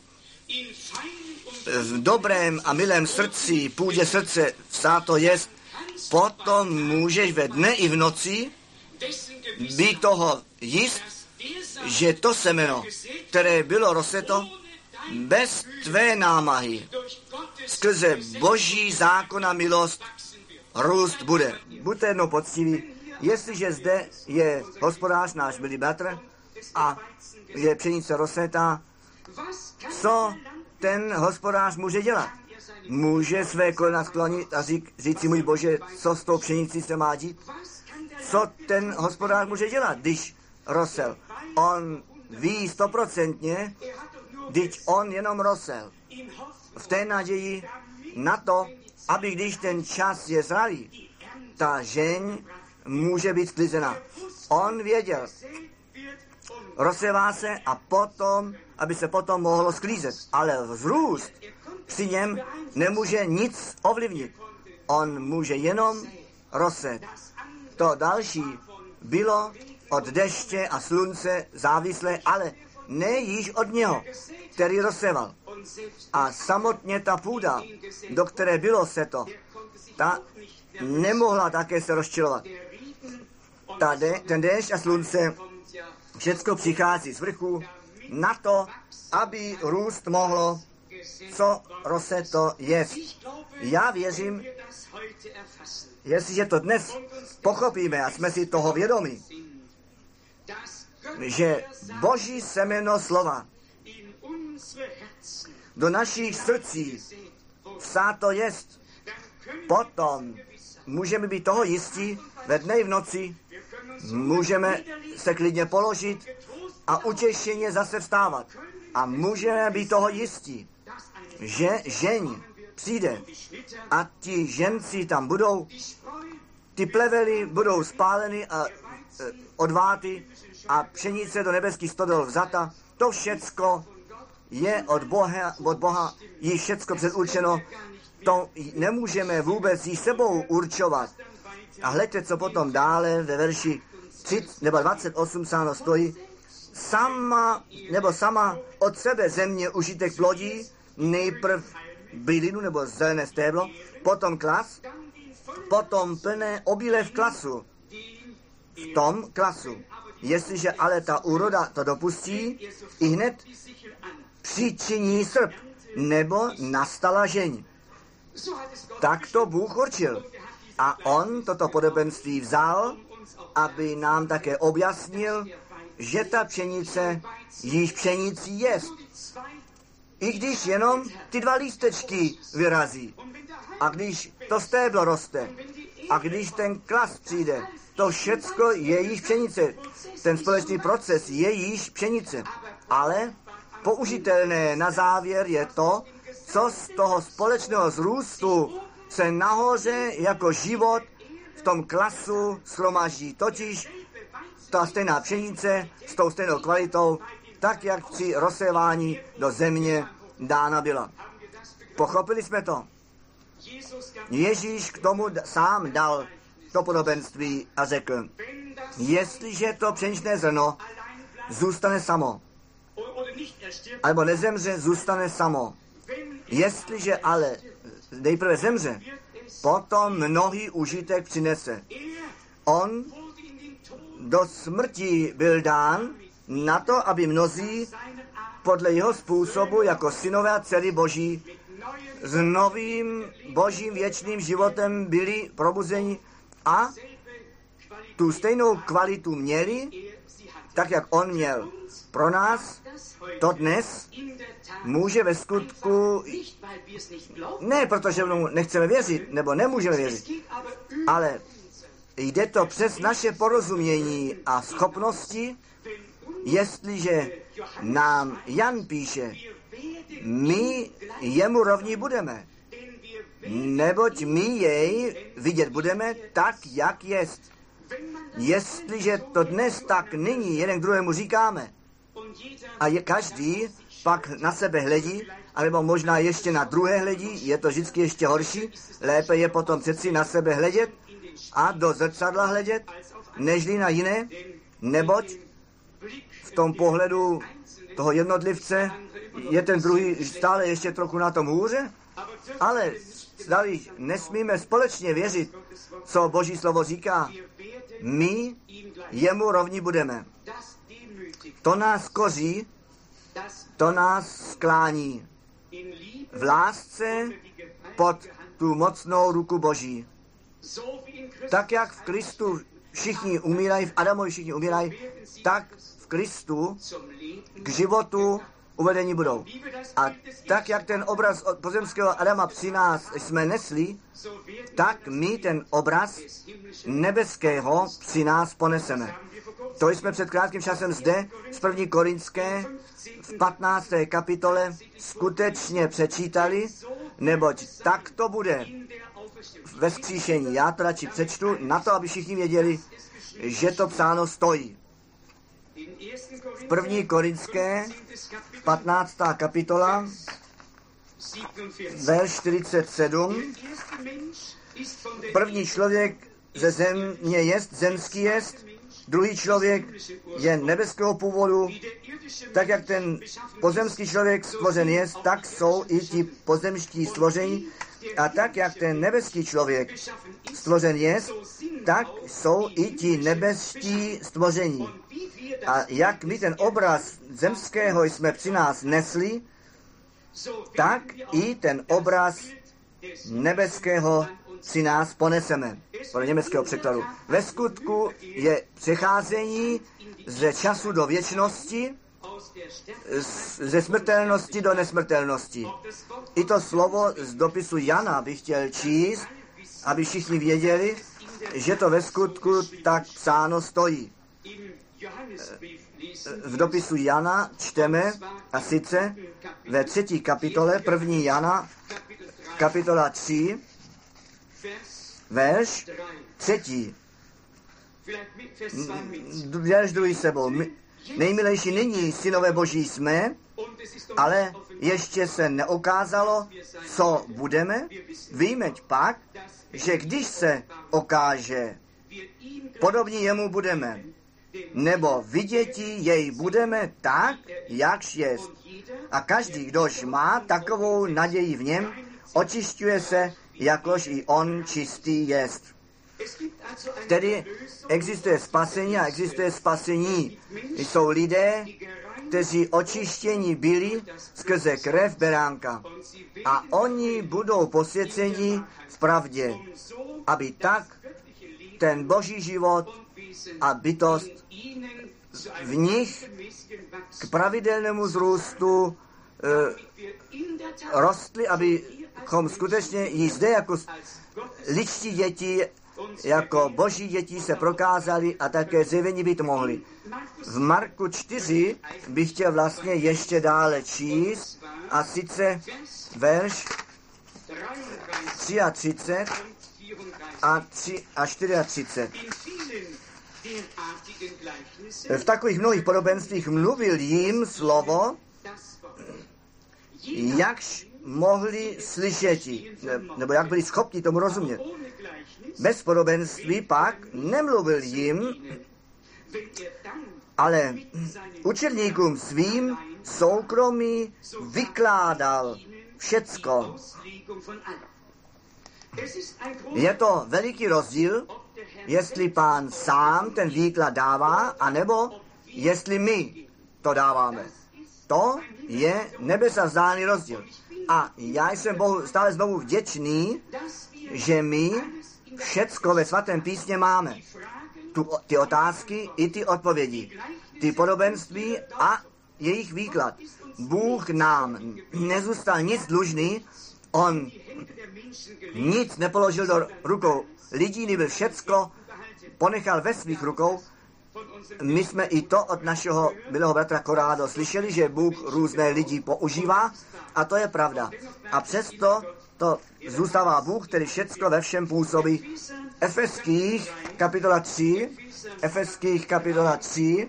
v dobrém a milém srdci, půdě srdce vsáto jest, potom můžeš ve dne i v noci být toho jist, že to semeno, které bylo rozseto, bez tvé námahy, skrze boží zákon a milost, růst bude. Buďte jednou poctiví, jestliže zde je hospodář náš milý bratr a je pšenice rozsetá, co ten hospodář může dělat? Může své kolena sklonit a řík, říci, můj Bože, co s tou pšenicí se má dít? Co ten hospodář může dělat, když rosel? On ví stoprocentně, když on jenom rosel. V té naději na to, aby když ten čas je zralý, ta žeň může být sklizena. On věděl, rozsevá se a potom aby se potom mohlo sklízet. Ale vzrůst při něm nemůže nic ovlivnit. On může jenom rozset. To další bylo od deště a slunce závislé, ale ne již od něho, který rozseval. A samotně ta půda, do které bylo seto, ta nemohla také se rozčilovat. Ta de, ten déšť a slunce, všecko přichází z vrchu na to, aby růst mohlo, co roseto jest. Já věřím, jestliže to dnes pochopíme a jsme si toho vědomi, že Boží semeno slova do našich srdcí vsáto jest, potom můžeme být toho jistí ve dne i v noci, můžeme se klidně položit a utěšeně zase vstávat. A můžeme být toho jistí, že žeň přijde a ti ženci tam budou, ty plevely budou spáleny a e, odváty a pšenice do nebeských stodol vzata. To všecko je od Boha, od Boha již všecko předurčeno. To nemůžeme vůbec již sebou určovat. A hleďte, co potom dále ve verši třicet nebo dvacet osm sáno stojí. Sama, nebo sama od sebe země užitek plodí, nejprv bylinu nebo zelené stéblo, potom klas, potom plné obilé v klasu. V tom klasu. Jestliže ale ta úroda to dopustí, i hned přičiní srp, nebo nastala žeň. Tak to Bůh určil. A on toto podobenství vzal, aby nám také objasnil, že ta pšenice již pšenicí jest. I když jenom ty dva lístečky vyrazí. A když to stéblo roste. A když ten klas přijde. To všecko je již pšenice. Ten společný proces je již pšenice. Ale použitelné na závěr je to, co z toho společného zrůstu se nahoře jako život v tom klasu shromaždí. Totiž ta stejná pšenice s tou stejnou kvalitou, tak jak při rozsévání do země dána byla. Pochopili jsme to? Ježíš k tomu sám dal to podobenství a řekl, jestliže to pšeničné zrno zůstane samo, alebo nezemře, zůstane samo. Jestliže ale nejprve zemře, potom mnohý užitek přinese. On do smrti byl dán na to, aby mnozí podle jeho způsobu jako synové a dcery Boží s novým božím věčným životem byli probuzeni a tu stejnou kvalitu měli, tak jak on měl. Pro nás to dnes může ve skutku, ne protože mu nechceme věřit, nebo nemůžeme věřit, ale jde to přes naše porozumění a schopnosti, jestliže nám Jan píše, my jemu rovní budeme, neboť my jej vidět budeme tak, jak jest. Jestliže to dnes tak nyní jeden k druhému říkáme a je každý pak na sebe hledí, alebo možná ještě na druhé hledí, je to vždycky ještě horší, lépe je potom přeci na sebe hledět a do zrcadla hledět, nežli na jiné, neboť v tom pohledu toho jednotlivce je ten druhý stále ještě trochu na tom hůře, ale zdali nesmíme společně věřit, co Boží slovo říká, my jemu rovní budeme. To nás koří, to nás sklání v lásce pod tu mocnou ruku Boží. Tak jak v Kristu všichni umírají, v Adamovi všichni umírají, tak v Kristu k životu uvedení budou. A tak, jak ten obraz od pozemského Adama při nás jsme nesli, tak my ten obraz nebeského při nás poneseme. To jsme před krátkým časem zde z první Korinské v patnácté kapitole skutečně přečítali, neboť tak to bude ve vzkříšení. Já to radši přečtu na to, aby všichni věděli, že to psáno stojí. v první Korinské, patnáctá kapitola, verš čtyřicet sedm. První člověk ze země jest, zemský jest, druhý člověk je nebeského původu, tak jak ten pozemský člověk stvořen jest, tak jsou i ti pozemští stvoření, a tak jak ten nebeský člověk stvořen jest, tak jsou i ti nebeští stvoření. A jak my ten obraz zemského jsme při nás nesli, tak i ten obraz nebeského si nás poneseme. Podle německého překladu. Ve skutku je přecházení ze času do věčnosti, ze smrtelnosti do nesmrtelnosti. I to slovo z dopisu Jana bych chtěl číst, aby všichni věděli, že to ve skutku tak psáno stojí. V dopisu Jana čteme, a sice ve třetí kapitole, první Jana, kapitola tři, verš třetí. Verš druhý sebou. Nejmilejší nyní, synové boží jsme, ale ještě se neokázalo, co budeme. Víme pak, že když se okáže, podobní jemu budeme, nebo vidětí jej budeme tak, jakž jest. A každý, kdož má takovou naději v něm, očišťuje se, jakož i on čistý jest. Tedy existuje spasení a existuje spasení. Jsou lidé, kteří očištěni byli skrze krev beránka. A oni budou posvěceni v pravdě, aby tak ten boží život a bytost v nich k pravidelnému zrůstu e, rostly, abychom skutečně i zde jako lidští děti, jako boží děti se prokázali a také zjevení být mohli. V Marku čtyři bych chtěl vlastně ještě dále číst, a sice verš třicet tři a, tři a třicet čtyři. V takových mnohých podobenstvích mluvil jim slovo, jakž mohli slyšeti, nebo jak byli schopni tomu rozumět. Bez podobenství pak nemluvil jim, ale učedníkům svým soukromí vykládal všecko. Je to veliký rozdíl, jestli Pán sám ten výklad dává, anebo jestli my to dáváme. To je nebesa vzdálený rozdíl. A já jsem Bohu stále znovu vděčný, že my všecko ve svatém písmě máme. Tu, ty otázky i ty odpovědi. Ty podobenství a jejich výklad. Bůh nám nezůstal nic dlužný, on nic nepoložil do rukou lidí, nebyl všecko ponechal ve svých rukou. My jsme i to od našeho milého bratra Korádo slyšeli, že Bůh různé lidi používá, a to je pravda. A přesto to zůstává Bůh, který všecko ve všem působí. Efeských kapitola tři, Efeských kapitola tři,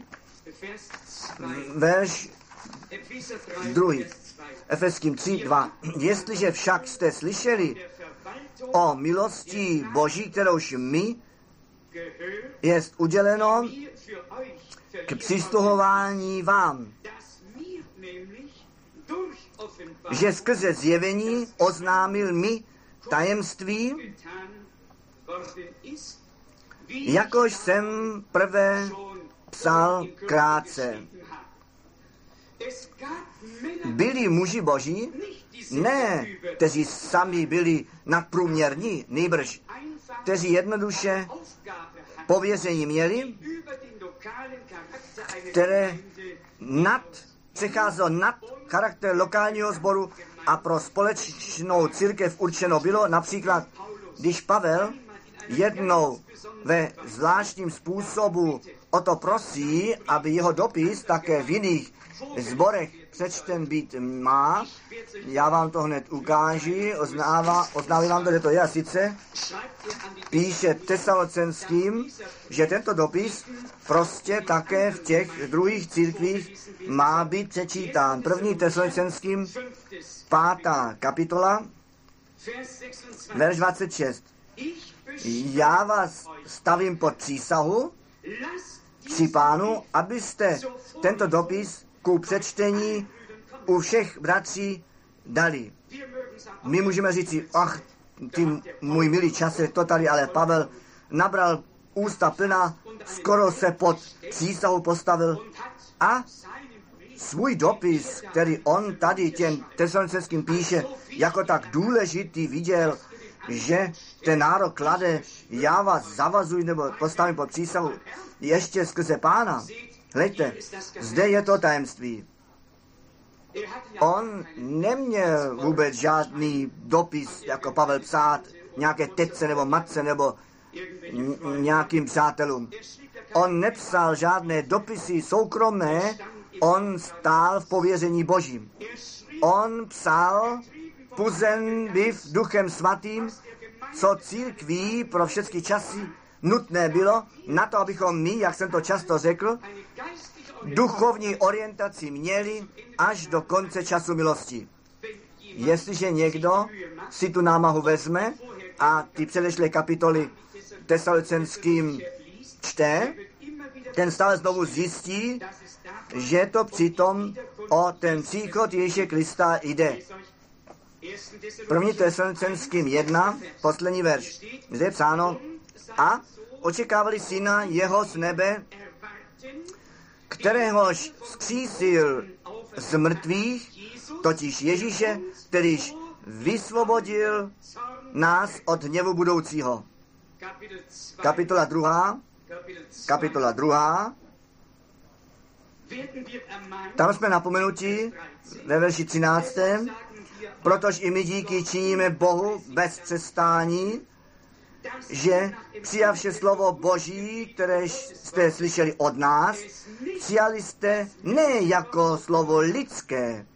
verš druhý. Efeským tři, dva. Jestliže však jste slyšeli o milosti Boží, kterouž my jest uděleno k přistupování vám, že skrze zjevení oznámil mi tajemství, jakož jsem prvé psal krátce. Byli muži boží, ne, kteří sami byli nadprůměrní, nýbrž, kteří jednoduše pověření měli, které nad, přecházelo nad charakter lokálního sboru a pro společnou církev určeno bylo, například, když Pavel jednou ve zvláštním způsobu o to prosí, aby jeho dopis také v jiných zborech přečten být má. Já vám to hned ukáži, oznává, oznávám vám to, že to je. A sice píše Tesalocenským, že tento dopis prostě také v těch druhých církvích má být přečítán. První Tesalocenským, pátá kapitola, verš dvacet šest. Já vás stavím pod přísahu při Pánu, abyste tento dopis ku přečtení u všech bratří dali. My můžeme říct, ach, ty můj milý čase, to tady, ale Pavel nabral ústa plná, skoro se pod přísahu postavil a svůj dopis, který on tady těm Tesalonickým píše, jako tak důležitý viděl, že ten nárok klade, já vás zavazuji nebo postavím pod přísahu ještě skrze Pána. Hleďte, zde je to tajemství. On neměl vůbec žádný dopis, jako Pavel psát, nějaké tetce nebo matce nebo nějakým přátelům. On nepsal žádné dopisy soukromé, on stál v pověření Božím. On psal, puzen byv Duchem Svatým, co církví pro všechny časy nutné bylo, na to, abychom my, jak jsem to často řekl, duchovní orientaci měli až do konce času milosti. Jestliže někdo si tu námahu vezme a ty předešlé kapitoly Tesalonickým čte, ten stále znovu zjistí, že to přitom o ten příchod Ježíše Krista jde. První Tesalonickým jedna, poslední verš. Zde je psáno, a očekávali syna jeho z nebe, kteréhož vzkřísil z mrtvých, totiž Ježíše, kterýž vysvobodil nás od hněvu budoucího. Kapitola druhá, kapitola druhá, tam jsme napomenuti ve verši třináctém, protože i my díky činíme Bohu bez přestání, že přijavše slovo Boží, které jste slyšeli od nás, přijali jste ne jako slovo lidské.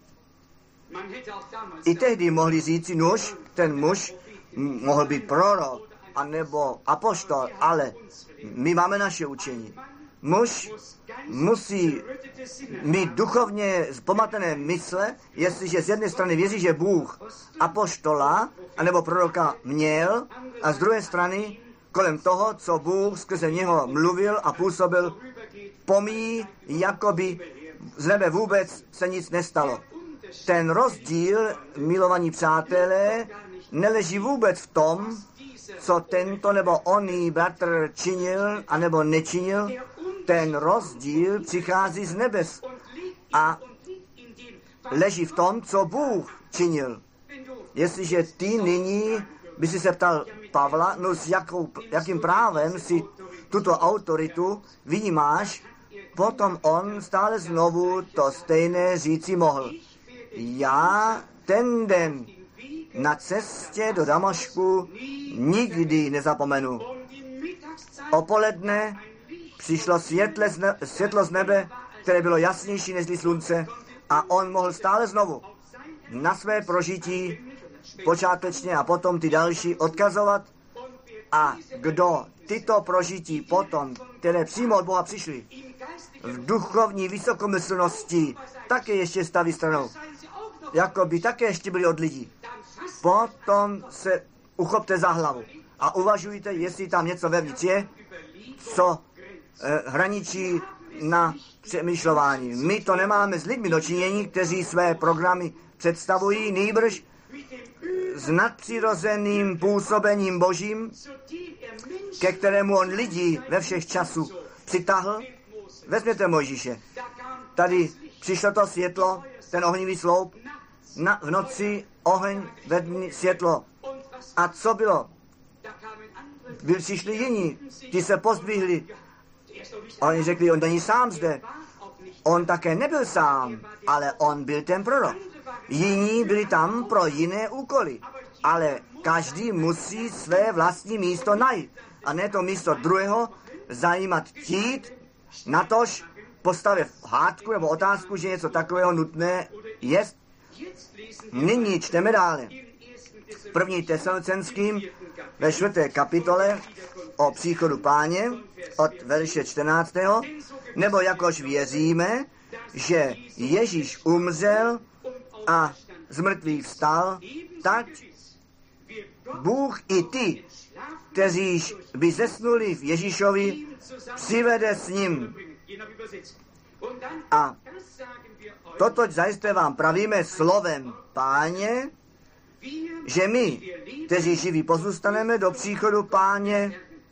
I tehdy mohli říci, nuž, ten muž mohl být prorok, anebo apoštol, ale my máme naše učení. Muž musí mít duchovně zpomatené mysle, jestliže z jedné strany věří, že Bůh apoštola anebo proroka měl, a z druhé strany kolem toho, co Bůh skrze něho mluvil a působil, pomíjí, jako by z nebe vůbec se nic nestalo. Ten rozdíl, milovaní přátelé, neleží vůbec v tom, co tento nebo oný bratr činil anebo nečinil. Ten rozdíl přichází z nebes a leží v tom, co Bůh činil. Jestliže ty nyní by si se ptal Pavla, no s jakou, jakým právem si tuto autoritu vyjímáš, potom on stále znovu to stejné říci mohl. Já ten den na cestě do Damašku nikdy nezapomenu. Opoledne přišlo světle z ne- světlo z nebe, které bylo jasnější než slunce, a on mohl stále znovu na své prožití počátečně a potom ty další odkazovat. A kdo tyto prožití potom, které přímo od Boha přišly, v duchovní vysokomyslnosti také ještě staví stranou, jako by také ještě byli od lidí, potom se uchopte za hlavu a uvažujte, jestli tam něco vevnitř je, co eh, hraničí na přemýšlování. My to nemáme s lidmi dočinění, kteří své programy představují, nýbrž s nadpřirozeným působením Božím, ke kterému on lidí ve všech časů přitáhl. Vezměte Mojžíše. Tady přišlo to světlo, ten ohnivý sloup, na, v noci oheň, ve dni světlo. A co bylo? Byli přišli jiní, ti se pozdvihli. A oni řekli, on není sám zde. On také nebyl sám, ale on byl ten prorok. Jiní byli tam pro jiné úkoly, ale každý musí své vlastní místo najít. A ne to místo druhého zajímat chtít, natož postavě hádku nebo otázku, že něco takového nutné je. Nyní čteme dále. V první Tesalonickým ve čtvrté kapitole o příchodu Páně od verše čtrnáctého Nebo jakož věříme, že Ježíš umřel a z mrtvých vstal, tak Bůh i ty, kteří by zesnuli v Ježíšovi, přivede s ním. A toto zajisté vám pravíme slovem Páně, že my, kteří živí pozůstaneme do příchodu Páně,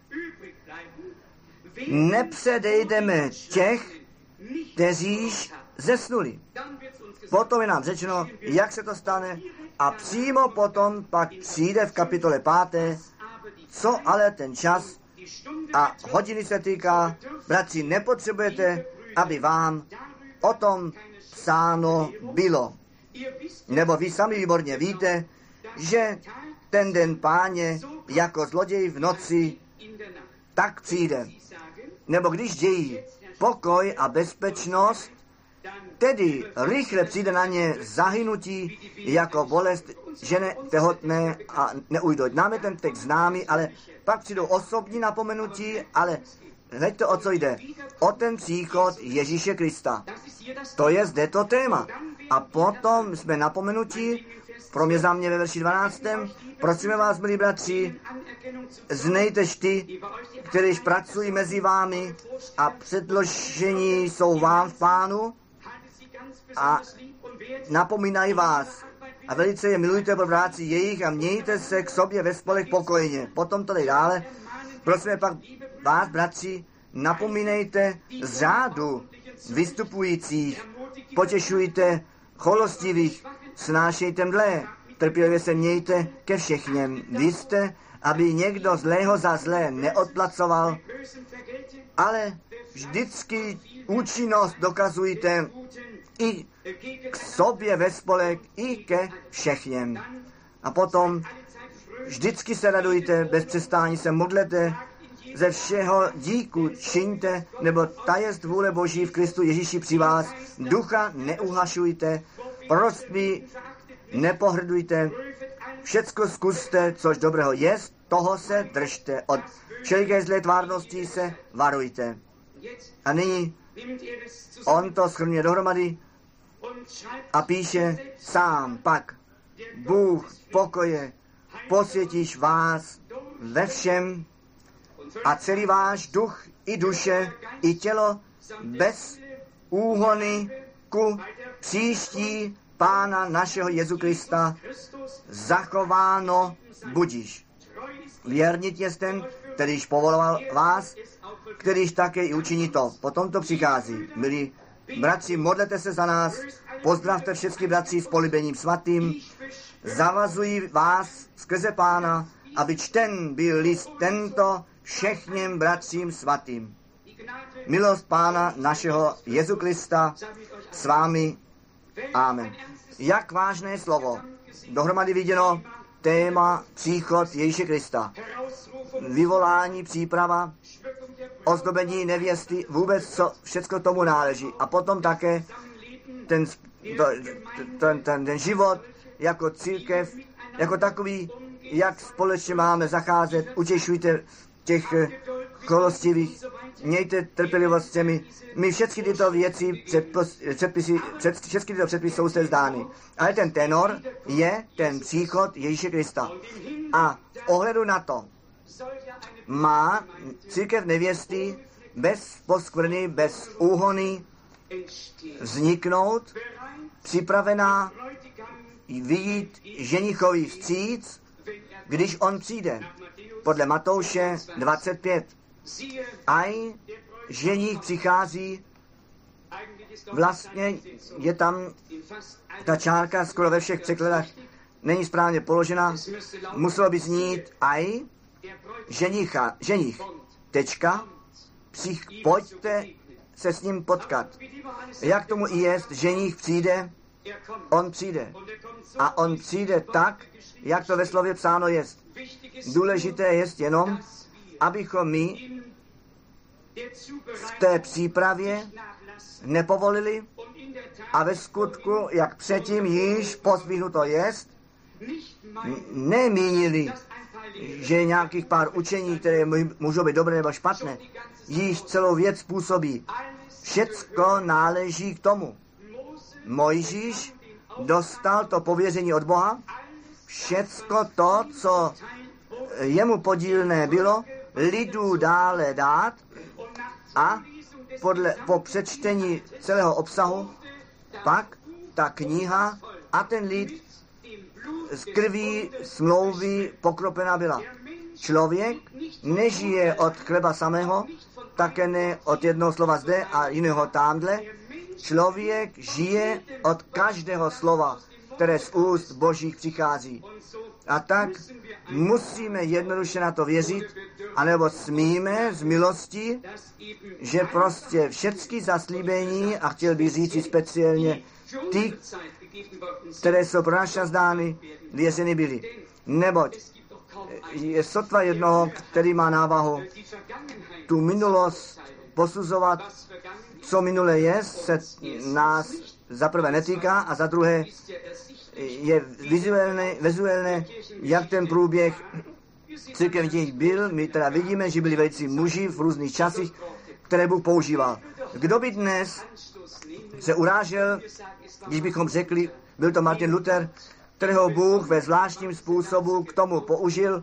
nepředejdeme těch, kteří zesnuli. Potom je nám řečeno, jak se to stane, a přímo potom pak přijde v kapitole páté, co ale ten čas a hodiny se týká. Bratři, nepotřebujete, aby vám o tom psáno bylo. Nebo vy sami výborně víte, že ten den Páně jako zloděj v noci tak přijde. Nebo když dějí pokoj a bezpečnost, tedy rychle přijde na ně zahynutí jako bolest, že ne tehotné a neujdou. Nám je ten text známý, ale pak přijdou osobní napomenutí, ale hleďte, o co jde. O ten příchod Ježíše Krista. To je zde to téma. A potom jsme napomenutí, pro mě za mě ve verši dvanáctém Prosíme vás, milí bratři, znejtež ty, kteří pracují mezi vámi a předložení jsou vám v Pánu a napomínají vás. A velice je milujte pro práci jejich a mějte se k sobě ve spolek pokojně. Potom to jde dále. Prosíme pak vás, bratři, napomínejte z řádu vystupujících, potěšujte cholostivých, snášejte mdlé, trpělivě se mějte ke všechněm. Vy jste, aby někdo zlého za zlé neodplacoval, ale vždycky účinnost dokazujte i k sobě ve spolek, i ke všechněm. A potom vždycky se radujte, bez přestání se modlete, ze všeho díku čiňte, nebo ta jest vůle Boží v Kristu Ježíši při vás. Ducha neuhašujte, proroctví nepohrdujte, všecko zkuste, což dobrého jest, toho se držte, od všeliké zlé tvárnosti se varujte. A nyní on to shrnuje dohromady a píše sám pak, Bůh pokoje, posvětíš vás ve všem a celý váš duch i duše i tělo bez úhony ku příští Pána našeho Jezu Krista zachováno budíš. Věrnit jest ten, kterýž povoloval vás, kterýž také i učiní to. Potom to přichází. Milí bratři, modlete se za nás, pozdravte všechny bratři s políbením svatým, zavazují vás skrze Pána, aby čten byl list tento všechním bratřím svatým. Milost Pána našeho Jezu Krista s vámi. Amen. Jak vážné slovo. Dohromady viděno téma příchod Ježíše Krista. Vyvolání, příprava, ozdobení nevěsty, vůbec co všecko tomu náleží. A potom také ten, ten, ten, ten život jako církev, jako takový, jak společně máme zacházet, utěšujte těch cholostivých, mějte trpělivost s těmi. My všechny tyto věci, předpisy, před, všechny tyto předpisy jsou se zdány. Ale ten tenor je ten příchod Ježíše Krista. A v ohledu na to má církev nevěsty bez poskvrny, bez úhony vzniknout, připravená vyjít ženichovi vstříc, když on přijde. Podle Matouše dvacet pět. Aj ženich přichází, vlastně je tam ta čárka skoro ve všech překladech není správně položena, muselo by znít aj ženicha, ženich, tečka, přich, pojďte se s ním potkat. Jak tomu i jest, ženich přijde, on přijde. A on přijde tak, jak to ve slově psáno jest. Důležité jest jenom, abychom my v té přípravě nepovolili a ve skutku, jak předtím již pozdvihnuto jest, nemínili, že nějakých pár učení, které můžou být dobré nebo špatné, již celou věc způsobí. Všecko náleží k tomu. Mojžíš dostal to pověření od Boha, všecko to, co jemu podílné bylo, lidu dále dát a podle, po přečtení celého obsahu pak ta kniha a ten lid z krví smlouvy pokropená byla. Člověk nežije od chleba samého, také ne od jednoho slova zde a jiného tamhle. Člověk žije od každého slova, které z úst Božích přichází. A tak musíme jednoduše na to věřit, anebo smíme z milosti, že prostě všechny zaslíbení, a chtěl bych říct speciálně ty, které jsou pro nás zdány, věřeny byly. Neboť je sotva jednoho, který má návahu tu minulost posuzovat, co minulé je, se nás za prvé netýká a za druhé je vizuálně, vizuálně jak ten průběh církevních byl. My teda vidíme, že byli velicí muži v různých časech, které Bůh používal. Kdo by dnes se urážel, když bychom řekli, byl to Martin Luther, kterého Bůh ve zvláštním způsobu k tomu použil,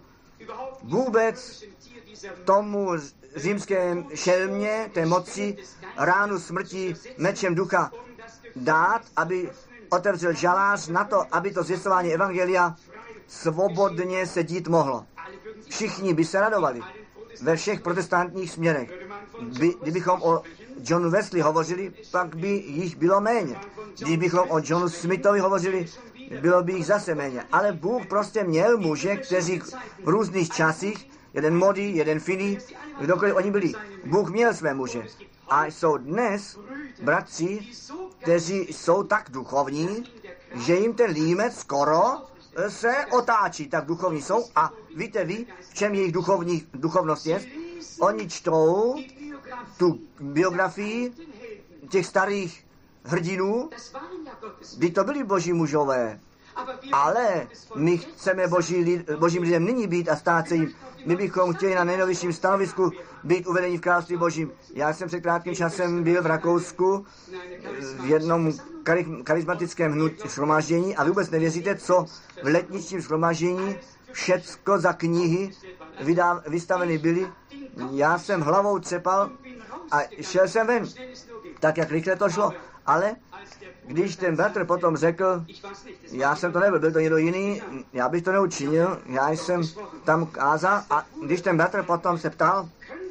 vůbec tomu římském šelmě, té moci, ránu smrti, mečem ducha dát, aby otevřel žalář na to, aby to zvěstování evangelia svobodně se dít mohlo. Všichni by se radovali ve všech protestantních směrech. By, kdybychom o Johnu Wesley hovořili, pak by jich bylo méně. Kdybychom o Johnu Smithovi hovořili, bylo by jich zase méně. Ale Bůh prostě měl muže, kteří v různých časích, jeden modý, jeden finý, kdokoliv oni byli. Bůh měl své muže. A jsou dnes bratři, kteří jsou tak duchovní, že jim ten límec skoro se otáčí, tak duchovní jsou. A víte vy, v čem jejich duchovní, duchovnost je? Oni čtou tu biografii těch starých hrdinů, kdy to byli boží mužové. Ale my chceme boží lid, božím lidem nyní být a stát se jim. My bychom chtěli na nejnovějším stanovisku být uvedeni v království božím. Já jsem před krátkým časem byl v Rakousku v jednom charismatickém hnutí shromáždění a vy vůbec nevěříte, co v letničním shromáždění všecko za knihy vydá, vystaveny byly. Já jsem hlavou třepal a šel jsem ven. Tak, jak rychle to šlo. Ale když ten bratr potom řekl, já jsem to nebyl, byl to někdo jiný, já bych to neučinil, já jsem tam kázal a když ten bratr potom se ptal,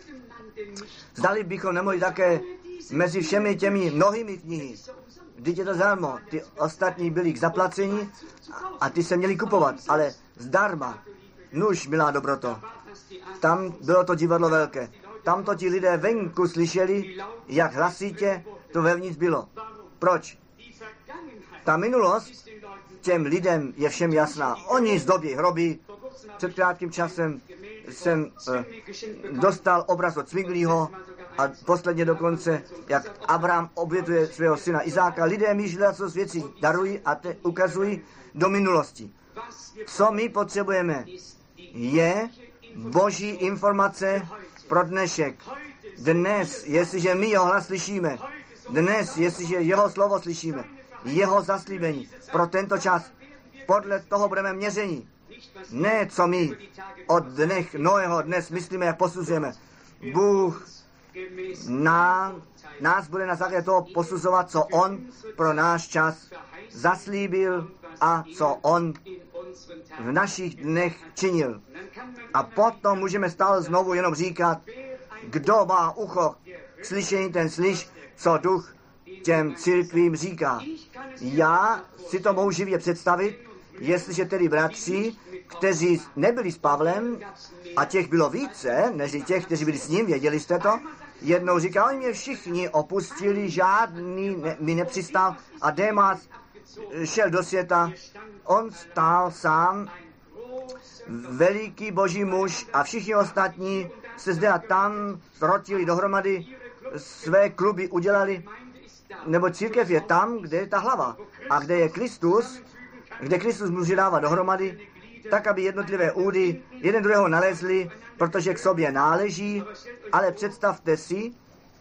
zdali bychom nemohli také mezi všemi těmi mnohými knihy, vždyť je to zdarma, ty ostatní byli k zaplacení a ty se měli kupovat, ale zdarma, nuž, milá dobroto, tam bylo to divadlo velké, tam to ti lidé venku slyšeli, jak hlasitě to vevnitř bylo. Proč? Ta minulost těm lidem je všem jasná. Oni zdobí hroby. Před krátkým časem jsem eh, dostal obraz od Zwinglího a posledně dokonce, jak Abraham obětuje svého syna Izáka. Lidé mi žilacou věcí darují a te ukazují do minulosti. Co my potřebujeme, je boží informace pro dnešek. Dnes, jestliže my jeho hlas slyšíme, dnes, jestliže jeho slovo slyšíme, jeho zaslíbení pro tento čas, podle toho budeme měření. Ne, co my od dnech Noého dnes myslíme, jak posuzujeme. Bůh ná, nás bude na základě toho posuzovat, co on pro náš čas zaslíbil a co on v našich dnech činil. A potom můžeme stále znovu jenom říkat, kdo má ucho k slyšení, ten slyš, co duch těm církvím říká. Já si to mohu živě představit, jestliže tedy bratři, kteří nebyli s Pavlem, a těch bylo více, než těch, kteří byli s ním, věděli jste to, jednou říkal, oni mě všichni opustili, žádný ne, mi nepřistal a Démas šel do světa, on stál sám, veliký boží muž a všichni ostatní se zde a tam zrotili dohromady, své kluby udělali nebo církev je tam, kde je ta hlava. A kde je Kristus, kde Kristus může dávat dohromady, tak, aby jednotlivé údy jeden druhého nalezli, protože k sobě náleží, ale představte si,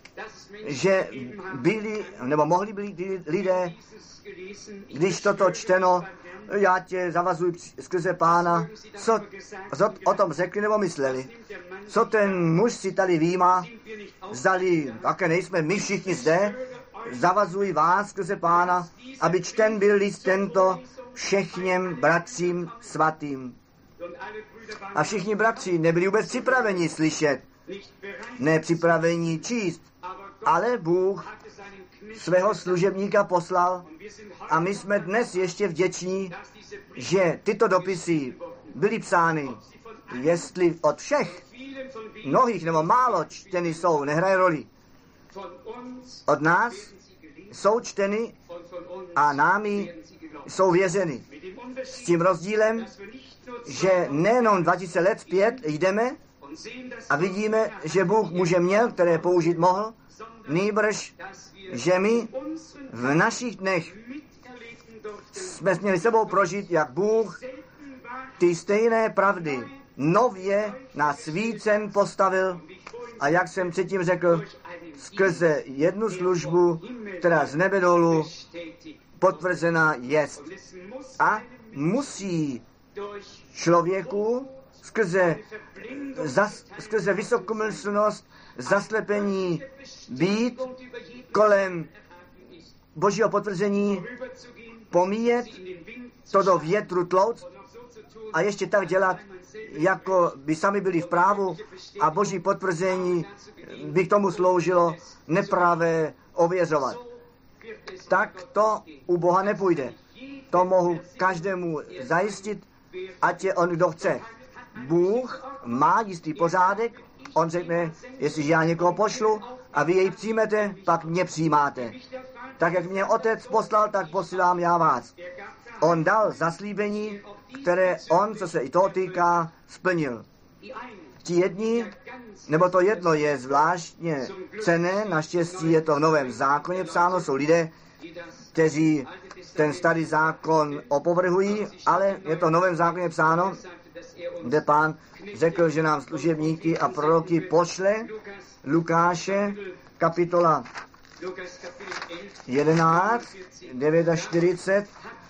že byli, nebo mohli být lidé, když toto čteno, já tě zavazuji skrze Pána, co, co o tom řekli nebo mysleli. Co ten muž si tady výjímá, zdali, také nejsme my všichni zde, zavazuji vás skrze Pána, aby čten byl list tento všechněm bratřím svatým. A všichni bratři nebyli vůbec připraveni slyšet, ne připraveni číst, ale Bůh svého služebníka poslal a my jsme dnes ještě vděční, že tyto dopisy byly psány, jestli od všech mnohých nebo málo čteny jsou, nehraje roli. Od nás jsou čteny a námi jsou věřeny. S tím rozdílem, že nejenom dva tisíce let zpět jdeme a vidíme, že Bůh muže měl, které použít mohl, nýbrž, že my v našich dnech jsme měli sebou prožít, jak Bůh ty stejné pravdy nově na svícen postavil a jak jsem předtím řekl, skrze jednu službu, která z nebe dolů potvrzena jest. A musí člověku skrze, zas, skrze vysokomyslnost, zaslepení být kolem Božího potvrzení, pomíjet to do větru tlouc a ještě tak dělat, jako by sami byli v právu a Boží potvrzení by k tomu sloužilo nepravé ověřovat. Tak to u Boha nepůjde. To mohu každému zajistit, ať je on kdo chce. Bůh má jistý pořádek, on řekne, jestliže já někoho pošlu a vy jej přijmete, pak mě přijímáte. Tak jak mě otec poslal, tak posílám já vás. On dal zaslíbení, které on, co se i toho týká, splnil. Ti jedni, nebo to jedno je zvláštně cenné, naštěstí je to v Novém zákoně psáno, jsou lidé, kteří ten starý zákon opovrhují, ale je to v Novém zákoně psáno, kde Pán řekl, že nám služebníky a proroky pošle. Lukáše, kapitola jedenáct, čtyřicet devět.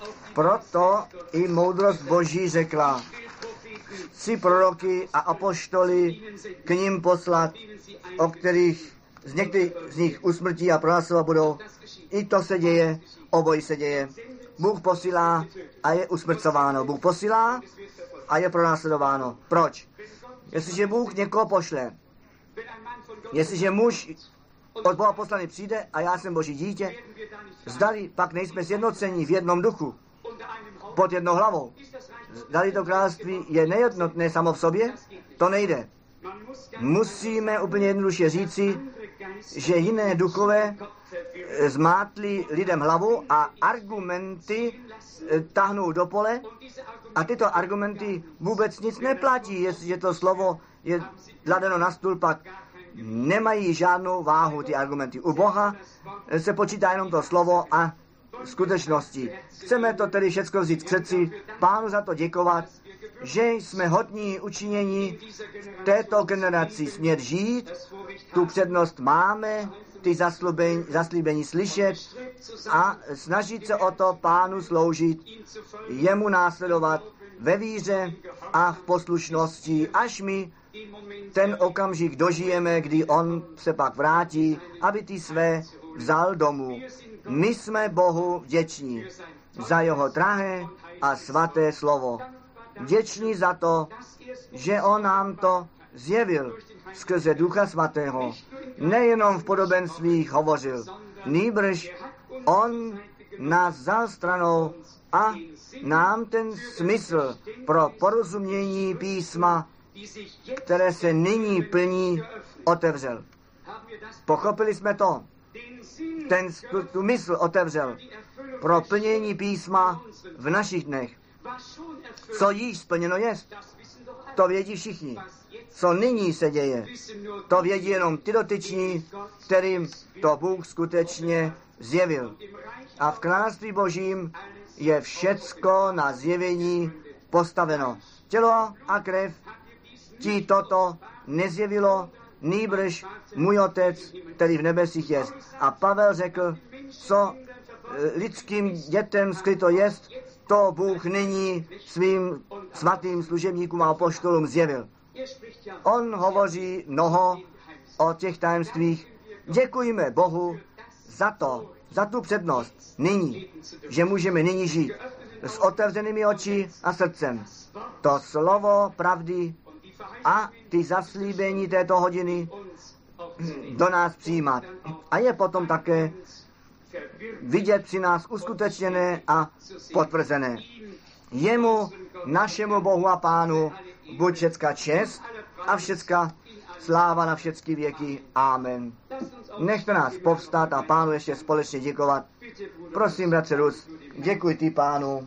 Proto i moudrost Boží řekla, chci proroky a apoštoly k ním poslat, o kterých z některých z nich usmrtí a pronásledovat budou. I to se děje, obojí se děje. Bůh posílá a je usmrcováno. Bůh posílá a je pronásledováno. Proč? Jestliže Bůh někoho pošle, jestliže muž od Boha poslaný přijde a já jsem Boží dítě, zdali pak nejsme sjednoceni v jednom duchu, pod jednou hlavou. Zdali to království je nejednotné samo v sobě, to nejde. Musíme úplně jednoduše říci, že jiné duchové zmátli lidem hlavu a argumenty tahnou do pole a tyto argumenty vůbec nic neplatí, jestliže to slovo je kladeno na stůl, pak nemají žádnou váhu ty argumenty. U Boha se počítá jenom to slovo a skutečnosti. Chceme to tedy všechno vzít k srdci, Pánu za to děkovat, že jsme hodní učinění této generaci smět žít, tu přednost máme, ty zaslíbení, zaslíbení slyšet a snažit se o to Pánu sloužit, jemu následovat ve víře a v poslušnosti, až my ten okamžik dožijeme, kdy on se pak vrátí, aby ty své vzal domů. My jsme Bohu vděční za jeho drahé a svaté slovo. Vděční za to, že on nám to zjevil skrze Ducha Svatého. Nejenom v podobenstvích hovořil, nýbrž on nás vzal stranou a nám ten smysl pro porozumění písma, které se nyní plní, otevřel. Pochopili jsme to. Ten tu, tu mysl otevřel pro plnění písma v našich dnech. Co již splněno jest, to vědí všichni. co nyní se děje. To vědí jenom ty dotyční, kterým to Bůh skutečně zjevil. A v království Božím je všecko na zjevení postaveno. Tělo a krev ti toto nezjevilo, nýbrž můj Otec, který v nebesích je. A Pavel řekl, co lidským dětem skryto jest, to Bůh nyní svým svatým služebníkům a apoštolům zjevil. On hovoří mnoho o těch tajemstvích. Děkujeme Bohu za to, za tu přednost nyní, že můžeme nyní žít s otevřenými oči a srdcem. To slovo pravdy a ty zaslíbení této hodiny do nás přijímat. A je potom také vidět při nás uskutečněné a potvrzené. Jemu, našemu Bohu a Pánu, buď všecka čest a všecka sláva na všechny věky. Amen. Nechte nás povstat a Pánu ještě společně děkovat. Prosím, bratře Rus, děkuji ty, Pánu.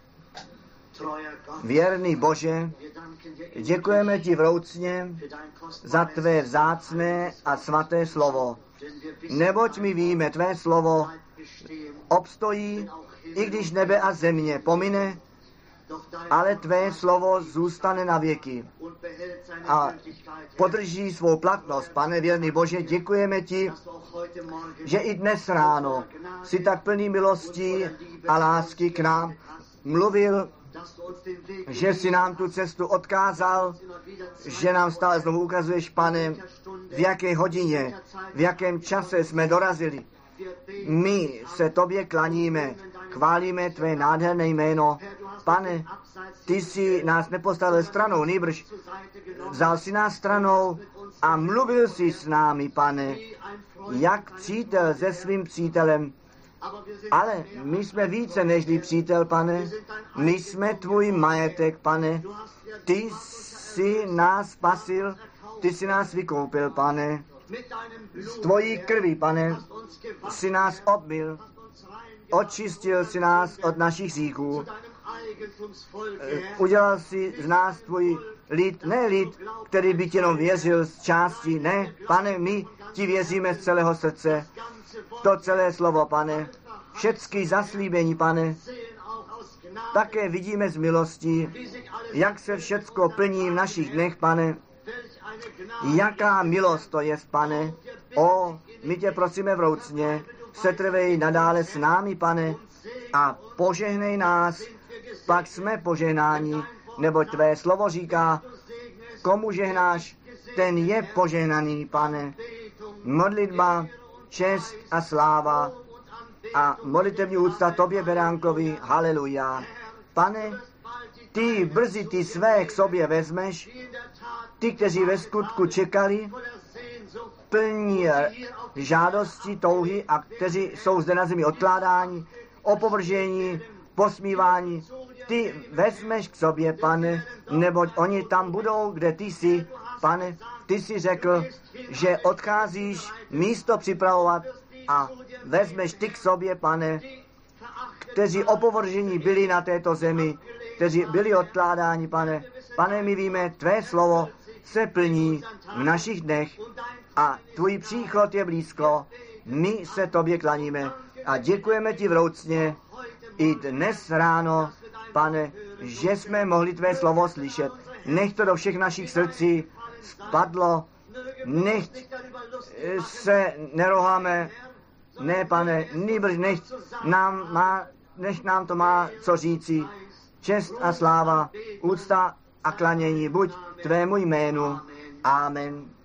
Věrný Bože, děkujeme ti vroucně za tvé vzácné a svaté slovo. Neboť my víme, tvé slovo obstojí, i když nebe a země pomine, ale tvé slovo zůstane na věky a podrží svou platnost. Pane věrný Bože, děkujeme ti, že i dnes ráno jsi tak plný milostí a lásky k nám mluvil, že jsi nám tu cestu odkázal, že nám stále znovu ukazuješ, Pane, v jaké hodině, v jakém čase jsme dorazili. My se tobě klaníme, chválíme tvé nádherné jméno. Pane, ty jsi nás nepostavil stranou, nýbrž vzal si nás stranou a mluvil jsi s námi, Pane, jak přítel se svým přítelem. Ale my jsme více než přítel, Pane. My jsme tvůj majetek, Pane. Ty jsi nás spasil, ty jsi nás vykoupil, Pane. Z tvojí krví, Pane, jsi nás obmyl, očistil jsi nás od našich hříchů. Udělal jsi z nás tvůj lid, ne lid, který by ti jenom věřil z části, ne, Pane, my ti věříme z celého srdce. To celé slovo, Pane, všechny zaslíbení, Pane, také vidíme z milosti, jak se všecko plní v našich dnech, Pane. Jaká milost to je, Pane. O, my tě prosíme vroucně, setrvej nadále s námi, Pane, a požehnej nás, pak jsme požehnáni, neboť tvé slovo říká, komu žehnáš, ten je požehnaný, Pane. Modlitba, čest a sláva a modlitevní úcta tobě, beránkovi, haleluja. Pane, ty brzy ty své k sobě vezmeš, ty, kteří ve skutku čekali, plní žádosti, touhy a kteří jsou zde na zemi odkládání, opovržení, posmívání, ty vezmeš k sobě, Pane, neboť oni tam budou, kde ty jsi, Pane. Ty jsi řekl, že odcházíš místo připravovat a vezmeš ty k sobě, Pane, kteří opovržení byli na této zemi, kteří byli odkládáni, Pane. Pane, my víme, tvé slovo se plní v našich dnech a tvůj příchod je blízko. My se tobě klaníme a děkujeme ti vroucně i dnes ráno, Pane, že jsme mohli tvé slovo slyšet. Nech to do všech našich srdcí spadlo, nech se neroháme, ne, Pane, nýbrž nech nám, má, nech nám to má co říci. Čest a sláva, úcta a klanění buď tvému jménu. Amen.